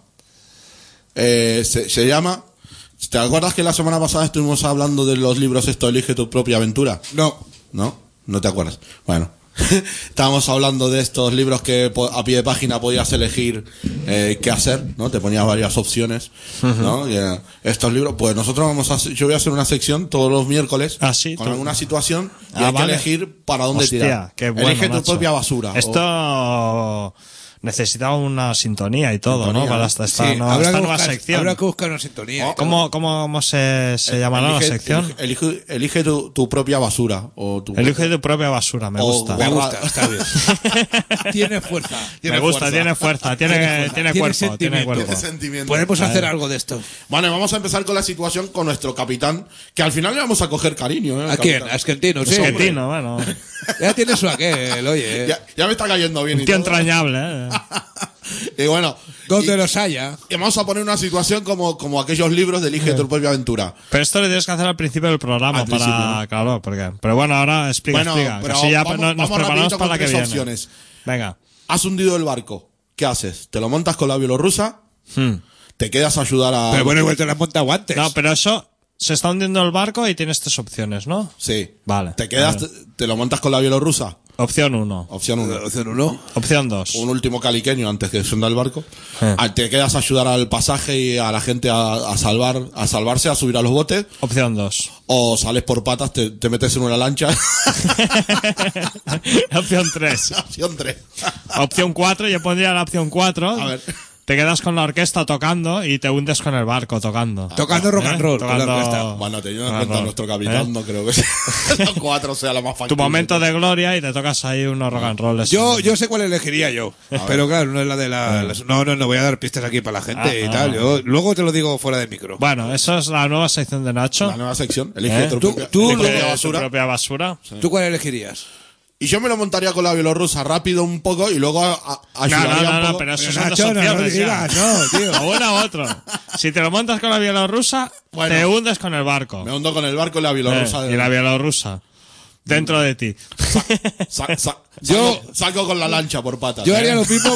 S10: Eh, se, se llama... ¿Te acuerdas que la semana pasada estuvimos hablando de los libros esto, Elige tu propia aventura?
S11: No.
S10: ¿No? ¿No te acuerdas? Bueno. Estábamos hablando de estos libros que po- a pie de página podías elegir eh, qué hacer, ¿no? Te ponías varias opciones, ¿no? Y, eh, estos libros, pues nosotros vamos a hacer, yo voy a hacer una sección todos los miércoles
S9: Ah, sí,
S10: con
S9: tú.
S10: alguna situación y
S9: Ah,
S10: hay
S9: vale.
S10: que elegir para dónde
S9: Hostia,
S10: tirar.
S9: qué bueno,
S10: Elige tu
S9: macho.
S10: propia basura.
S9: Esto necesitaba una sintonía y todo,
S10: Sintonía,
S9: ¿no? Para
S10: ¿no?
S9: esta, esta,
S11: Sí,
S9: no-
S11: habrá,
S9: esta
S11: que
S9: nueva
S11: buscar,
S9: sección.
S11: habrá que buscar una sintonía.
S10: Oh,
S9: ¿Cómo, cómo, cómo se, se llamará la
S10: Elige-
S9: sección?
S10: Elige, elige, elige tu, tu propia basura. O tu
S9: Elige tu propia basura, me
S10: O
S9: gusta.
S11: Me
S10: guarra-
S11: gusta, está bien. Tiene fuerza.
S9: Me gusta,
S10: fuerza.
S9: tiene fuerza, tiene, tiene,
S11: Tiene
S9: cuerpo, tiene
S11: sentimiento.
S9: cuerpo.
S10: Tiene sentimiento.
S11: Podemos hacer algo de esto.
S10: Bueno, y vamos a empezar con la situación con nuestro capitán, que al final le vamos a coger cariño. ¿eh?
S11: ¿A
S10: al
S11: quién?
S10: capitán.
S11: A Esquentino, sí.
S9: Esquentino, bueno.
S11: Ya tiene su aquel, oye.
S10: Ya, ya me está cayendo bien.
S9: Un
S10: y
S9: tío
S10: todo.
S9: entrañable, ¿eh?
S10: Y bueno,
S11: Donde
S10: y-
S11: los haya.
S10: y vamos a poner una situación como, como aquellos libros de Elige tu propia aventura.
S9: Pero esto lo tienes que hacer al principio del programa
S10: Al
S9: para...
S10: principio, ¿no?
S9: Claro, porque... Pero bueno, ahora explica,
S10: Bueno,
S9: explica. que
S10: pero
S9: así ya
S10: vamos-
S9: nos, nos
S10: vamos
S9: preparamos
S10: rapidito
S9: para
S10: con
S9: la que
S10: tres
S9: viene.
S10: opciones.
S9: Venga.
S10: Has hundido el barco. ¿Qué haces? ¿Te lo montas con la bielorrusa?
S9: Hmm.
S10: ¿Te quedas a ayudar a...?
S11: Pero bueno, igual te las monta guantes.
S9: No, pero eso... Se está hundiendo el barco y tienes tres opciones, ¿no?
S10: Sí.
S9: Vale.
S10: ¿Te quedas,
S9: Vale.
S10: te, te lo montas con la bielorrusa?
S9: Opción uno.
S10: Opción uno.
S11: Opción uno.
S9: Opción dos.
S10: Un último caliqueño antes que se hunda el barco.
S9: Eh.
S10: Ah, Te quedas a ayudar al pasaje y a la gente a, a salvar, a salvarse, a subir a los botes.
S9: Opción dos.
S10: O sales por patas, te, te metes en una lancha.
S9: Opción tres.
S10: Opción tres.
S9: Opción cuatro, yo pondría la opción cuatro.
S10: A ver.
S9: Te quedas con la orquesta tocando y te hundes con el barco tocando.
S11: Tocando rock and roll con la
S9: Tocando-
S11: orquesta.
S10: Bueno, teniendo en
S9: rock and
S10: cuenta
S9: roll.
S10: nuestro capitán,
S9: ¿Eh?
S10: no creo que sea la cuatro sea la más factible.
S9: Tu momento de gloria y te tocas ahí unos rock and rolls.
S11: Yo, yo sé cuál elegiría yo. Pero claro, no es la de la. las- no, no, no voy a dar pistas aquí para la gente
S9: Ah,
S11: y
S9: ah.
S11: tal. Yo, luego te lo digo fuera de micro.
S9: Bueno, eso es la nueva sección de Nacho.
S10: La nueva sección. Elige
S9: ¿Eh?
S10: tu
S11: Tú-
S10: propia,
S11: tú
S10: elige tu
S11: lo-
S10: propia
S9: Tu
S10: basura.
S9: propia basura.
S11: ¿Tú cuál elegirías?
S10: Y yo me lo montaría con la bielorrusa rápido un poco y luego a- a-
S9: No,
S10: ayudaría
S9: no, no,
S10: un
S9: no,
S10: poco.
S9: pero eso
S11: Pero
S9: son dos
S11: Nacho, no, no
S9: opciones. ya.
S11: digas, no, tío.
S9: O uno u otro. Si te lo montas con la bielorrusa,
S10: Bueno.
S9: te hundes con el barco.
S10: Me hundo con el barco y la bielorrusa.
S9: Eh, y la bielorrusa. Dentro de ti.
S10: Sa- sa-
S11: Yo-
S10: salgo, salgo con la lancha por patas.
S11: Yo
S10: ¿eh?
S11: haría lo mismo.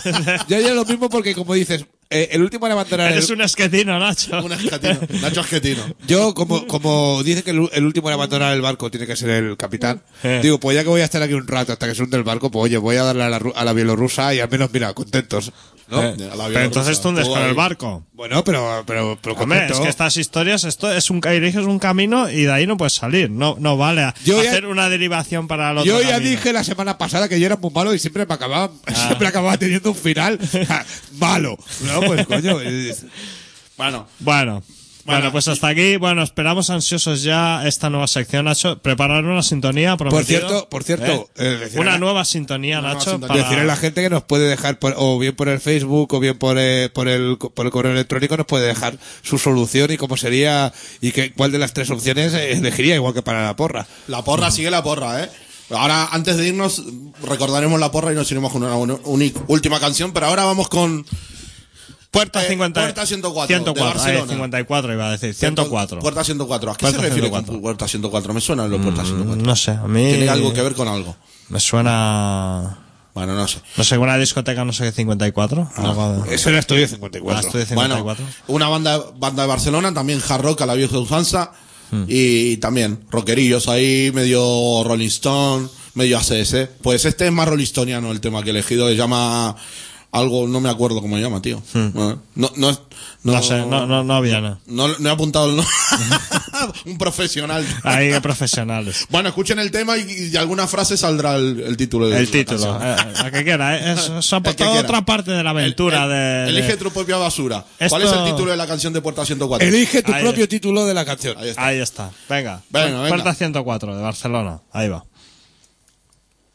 S11: Yo haría lo mismo porque, como dices, eh, el último en abandonar el,
S9: Eres un esquetino, Nacho.
S10: Un esquetino. Nacho esquetino.
S11: Yo, como, como dice que el, el último en abandonar el barco tiene que ser el capitán,
S9: Eh.
S11: digo, pues ya que voy a estar aquí un rato hasta que se hunde el barco, pues oye, voy a darle a la, ru- a la bielorrusa y al menos, mira, contentos. ¿no?
S9: Eh,
S10: A la
S9: Pero
S10: bielorrusa.
S9: entonces tú hundes
S10: Tú
S9: con
S10: ahí.
S9: el barco.
S11: Bueno, pero, pero, pero
S9: Hombre,
S11: contento.
S9: es que estas historias, esto es un eliges un camino y de ahí no puedes salir. No, no vale a-
S11: Yo ya-
S9: hacer una derivación para el otro
S11: Yo ya
S9: camino.
S11: dije la semana pasada que yo era muy malo y siempre me acababa, siempre acababa teniendo un final malo. No, pues coño. es-
S10: Bueno,
S9: Bueno. Bueno, pues hasta aquí, bueno, esperamos ansiosos ya esta nueva sección, Nacho. Preparar una sintonía,
S11: Por
S9: prometido.
S11: cierto, por cierto,
S9: ¿Eh?
S11: eh, decir a
S9: Una
S11: la-
S9: nueva sintonía,
S10: Una nueva
S9: Nacho.
S10: sintonía.
S9: para-
S11: decirle a la gente que nos puede dejar por- o bien por el Facebook o bien por, eh, por el por el correo electrónico, nos puede dejar su solución y cómo sería y que, cuál de las tres opciones eh, elegiría, igual que para la porra.
S10: la porra sigue la porra, ¿eh? Ahora, antes de irnos, recordaremos la porra y nos iremos con una, una uni- última canción, pero ahora vamos con...
S9: Puerta
S10: Eh,
S9: cincuenta.
S10: Puerta ciento cuatro,
S9: ciento
S10: de
S9: cuatro. Ay,
S10: Barcelona.
S9: cincuenta y cuatro iba a decir. ciento cuatro.
S10: Puerta ciento cuatro. ¿A qué
S9: Puerta
S10: se refiere
S9: ciento cuatro.
S10: con Puerta ciento cuatro? Me suena lo Puerta ciento cuatro.
S9: No sé, a mí.
S10: Tiene algo que ver con algo.
S9: Me suena.
S10: Bueno, no sé.
S9: No sé, una discoteca, no sé qué, cincuenta y cuatro. Algo de-
S11: Eso era Estudio cincuenta y
S9: Ah,
S11: cuatro.
S9: estoy de cincuenta y
S10: Bueno,
S9: cuatro.
S10: una banda, banda de Barcelona, también hard rock a la vieja usanza. Y también rockerillos ahí, medio Rolling Stone, medio A C S. Pues este es más Rolling Stoniano el tema que he elegido, se llama algo, no me acuerdo cómo se llama, tío. No, no, no, es-
S9: No sé, no, no, no viene.
S10: No, no he apuntado el nombre. Un profesional.
S9: Ahí, qué profesionales.
S10: Bueno, escuchen el tema y, y de alguna frase saldrá el, el título. De
S9: El
S10: la
S9: título,
S10: canción.
S9: eh, a que quiera, eh, es, es
S10: El que quiera.
S9: otra parte de la aventura
S10: El- el-
S9: de, de-
S10: Elige tu propia basura. ¿Cuál
S9: Esto-
S10: es el título de la canción de Puerta ciento cuatro?
S11: Elige tu
S9: Ahí
S11: propio
S9: es.
S11: título de la canción.
S10: Ahí está.
S9: Ahí está, venga.
S10: Venga, venga.
S9: Puerta ciento cuatro de Barcelona, ahí va.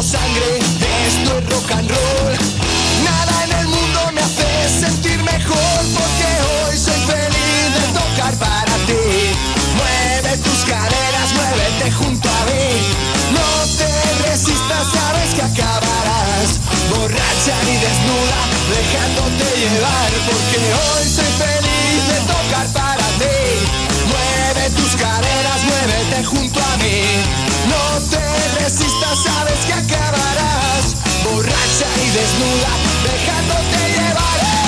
S5: sangre, esto es rock and roll. Nada en el mundo me hace sentir mejor, porque hoy soy feliz de tocar para ti. Mueve tus caderas, muévete junto a mí. No te resistas, sabes que acabarás borracha y desnuda, dejándote llevar, porque hoy soy feliz de tocar para ti. Mueve tus caderas, muévete junto a mí. No te resistas, sabes que acabarás borracha y desnuda, dejándote llevar. ¡Eh!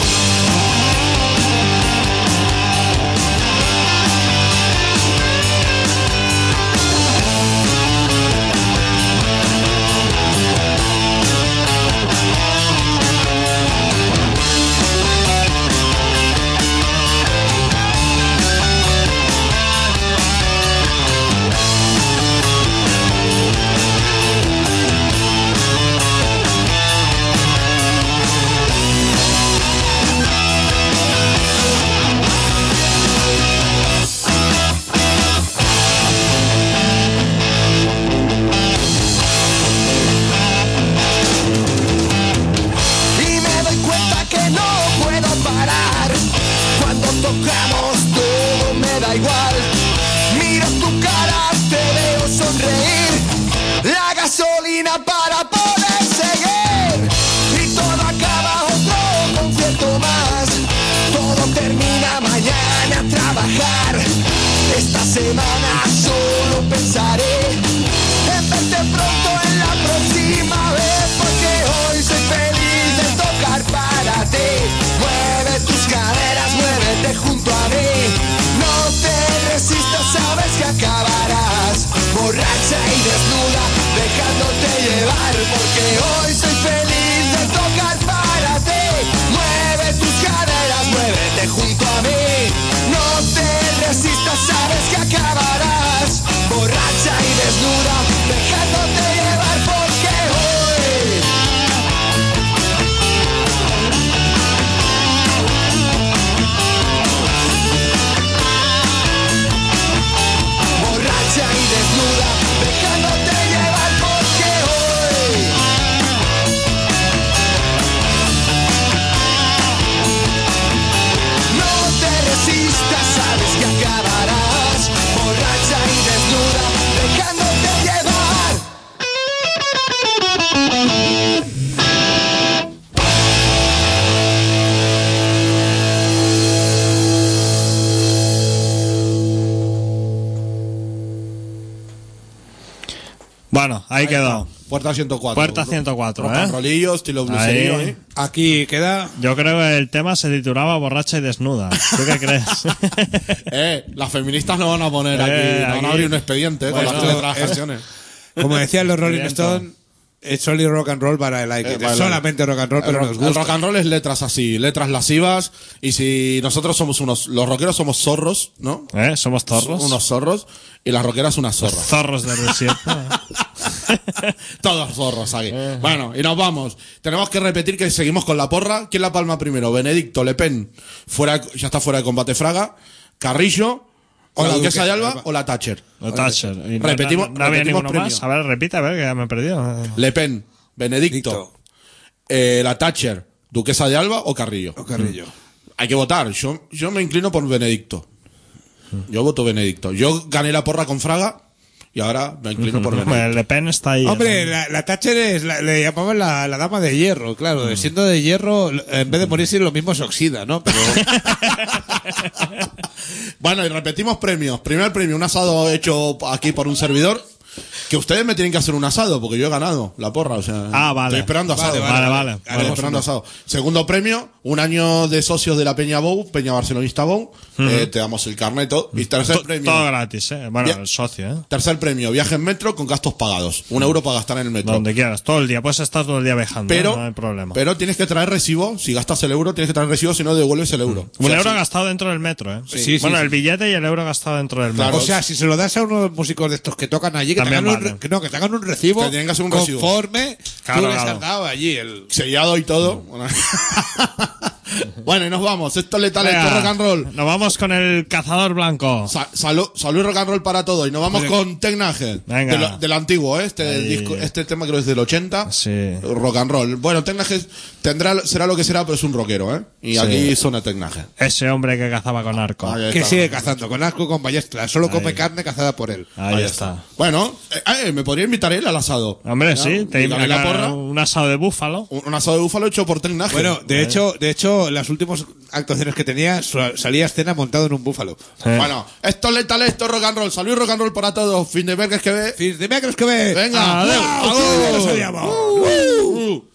S5: Y me doy cuenta que no puedo parar. Cuando tocamos todo me da igual. Miro tu cara, te veo sonreír. La gasolina para poder seguir. Y todo acaba, otro concierto más. Todo termina mañana a trabajar. Esta semana solo pensaré en verte pronto en la próxima vez, porque hoy soy feliz de tocar para ti. Mueve tus caderas, muévete junto a mí. No te resistas, sabes que acabarás borracha y desnuda, dejándote llevar, porque hoy soy feliz de tocar para ti. Mueve tus caderas, muévete junto a mí. No te resistas, sabes que acabarás borracha y desnuda, dejándote llevar, porque hoy borracha y desnuda, dejándote llevar, porque hoy no te resistas, sabes que acabarás borracha y desnuda, dejándote llevar.
S9: Bueno, ahí,
S10: Ahí
S9: quedó.
S10: está. Puerta ciento cuatro.
S9: Puerta ciento cuatro,
S10: Rock and
S9: ¿eh?
S10: rollillo, estilo blueserío,
S9: Ahí.
S10: ¿eh?
S11: Aquí queda.
S9: Yo creo que el tema se titulaba Borracha y desnuda. ¿Tú qué crees?
S10: Eh, las feministas no van a poner
S9: Eh,
S10: aquí, no van
S9: aquí.
S10: a abrir un expediente eh,
S9: Bueno,
S10: con las letras de las
S11: es-
S10: canciones.
S11: Como decían los Rolling
S9: Viento.
S11: Stones, es solo rock and roll para el like.
S10: Eh,
S11: it.
S10: para
S11: Es
S10: el-
S11: solamente rock and roll, pero
S10: el,
S11: nos
S10: rock- el
S11: gusta.
S10: rock and roll es letras así, letras lascivas. Y si nosotros somos unos, los rockeros somos zorros, ¿no?
S9: ¿Eh? ¿Somos zorros?
S10: Unos zorros. Y las rockeras unas zorras.
S9: Zorros del desierto.
S10: Todos zorros aquí. Bueno, y nos vamos. Tenemos que repetir que seguimos con la porra. ¿Quién la palma primero? Benedicto, Le Pen, fuera, ya está fuera de combate Fraga, Carrillo, o
S11: O
S10: la
S11: la
S10: Duquesa
S11: Duque-
S10: de Alba, o la Thatcher.
S9: O Thatcher. Y no-
S10: Repetimos-
S9: no, no había
S10: repetimos
S9: ninguno
S10: premio.
S9: más. A ver, repite, a ver, que ya me he perdido.
S10: Le Pen, Benedicto,
S11: Dicto.
S10: eh, la Thatcher, Duquesa de Alba o Carrillo.
S11: O Carrillo.
S10: Hay que votar. Yo, yo me inclino por Benedicto. Yo voto Benedicto. Yo gané la porra con Fraga y ahora me inclino por
S9: Hombre,
S10: Benedicto.
S9: Le Pen está ahí.
S11: Hombre,
S9: ¿no?
S11: la, la Thatcher es, la- le llamaban la, la dama de hierro, claro.
S10: Mm.
S11: Siendo de hierro, en vez de morirse lo mismo se oxida, ¿no? Pero
S10: Bueno, y repetimos premios. Primer premio, un asado hecho aquí por un servidor. Que ustedes me tienen que hacer un asado, porque yo he ganado la porra. O sea,
S9: Ah, vale.
S10: Estoy esperando asado.
S9: Vale, vale, vale.
S10: Estoy
S9: Vale.
S10: esperando asado. Segundo premio, un año de socios de la Peña Bou, Peña Barcelonista Bou. Eh, te damos el carnet y todo. Y tercer
S9: To-
S10: premio.
S9: Todo gratis, ¿eh? Bueno,
S10: Bien.
S9: el socio, ¿eh?
S10: Tercer premio, viaje en metro con gastos pagados. Un euro para gastar en el metro.
S9: Donde quieras, todo el día. Puedes estar todo el día viajando,
S10: Pero,
S9: ¿eh? No hay problema.
S10: pero tienes que traer recibo. Si gastas el euro, tienes que traer recibo, si no devuelves el euro.
S9: Un
S10: O sea,
S9: euro
S10: si-
S9: gastado dentro del metro, ¿eh?
S11: Sí, sí,
S9: bueno,
S11: sí.
S9: el billete y el euro gastado dentro del metro.
S10: Claro.
S11: o sea, si se lo das a unos músicos de estos que tocan allí, que te,
S9: También
S11: hagan un,
S9: vale.
S11: re- que no, que te hagan un recibo
S10: Que tienen que hacer un recibo.
S11: conforme
S9: Claro,
S11: tú les
S9: claro.
S11: has dado allí el...
S10: sellado y todo. Bueno, y nos vamos. Esto es letal, esto es rock and roll.
S9: Nos vamos con el cazador blanco.
S10: Sa- salud, salud y rock and roll para todos. Y nos vamos
S11: Venga.
S10: con Tecnaje.
S9: Venga.
S10: De lo- del antiguo, ¿eh? Este,
S9: Ahí.
S10: disco, este tema creo que es del ochenta.
S9: Sí.
S10: Rock and roll. Bueno, Tecnaje tendrá, será lo que será, pero es un rockero, ¿eh? Y
S9: Sí.
S10: aquí suena Tecnaje.
S9: Ese hombre que cazaba con arco.
S10: Ahí
S11: Que
S10: está.
S11: sigue cazando, con asco, con ballestra. Solo come
S9: Ahí.
S11: carne cazada por él.
S9: Ahí,
S10: Ahí
S9: está.
S10: Bueno, eh, eh, me podría invitar él al asado.
S9: Hombre,
S10: ¿No?
S9: sí. Te
S10: Y darle la
S9: acá
S10: porra.
S9: un asado de búfalo.
S10: Un, un asado de búfalo hecho por Tecnaje.
S11: Bueno, de hecho, de hecho, las últimas actuaciones que tenía su- salía a escena montado en un búfalo.
S9: Eh.
S10: Bueno, esto es letal, esto es rock and roll. Salud y rock and roll para todos. Fin de vergas que ve.
S11: Fins de que ve.
S10: Venga.
S9: Adeu.
S10: ¡Vamos!
S11: Nos odiamos.
S10: Uh, uh.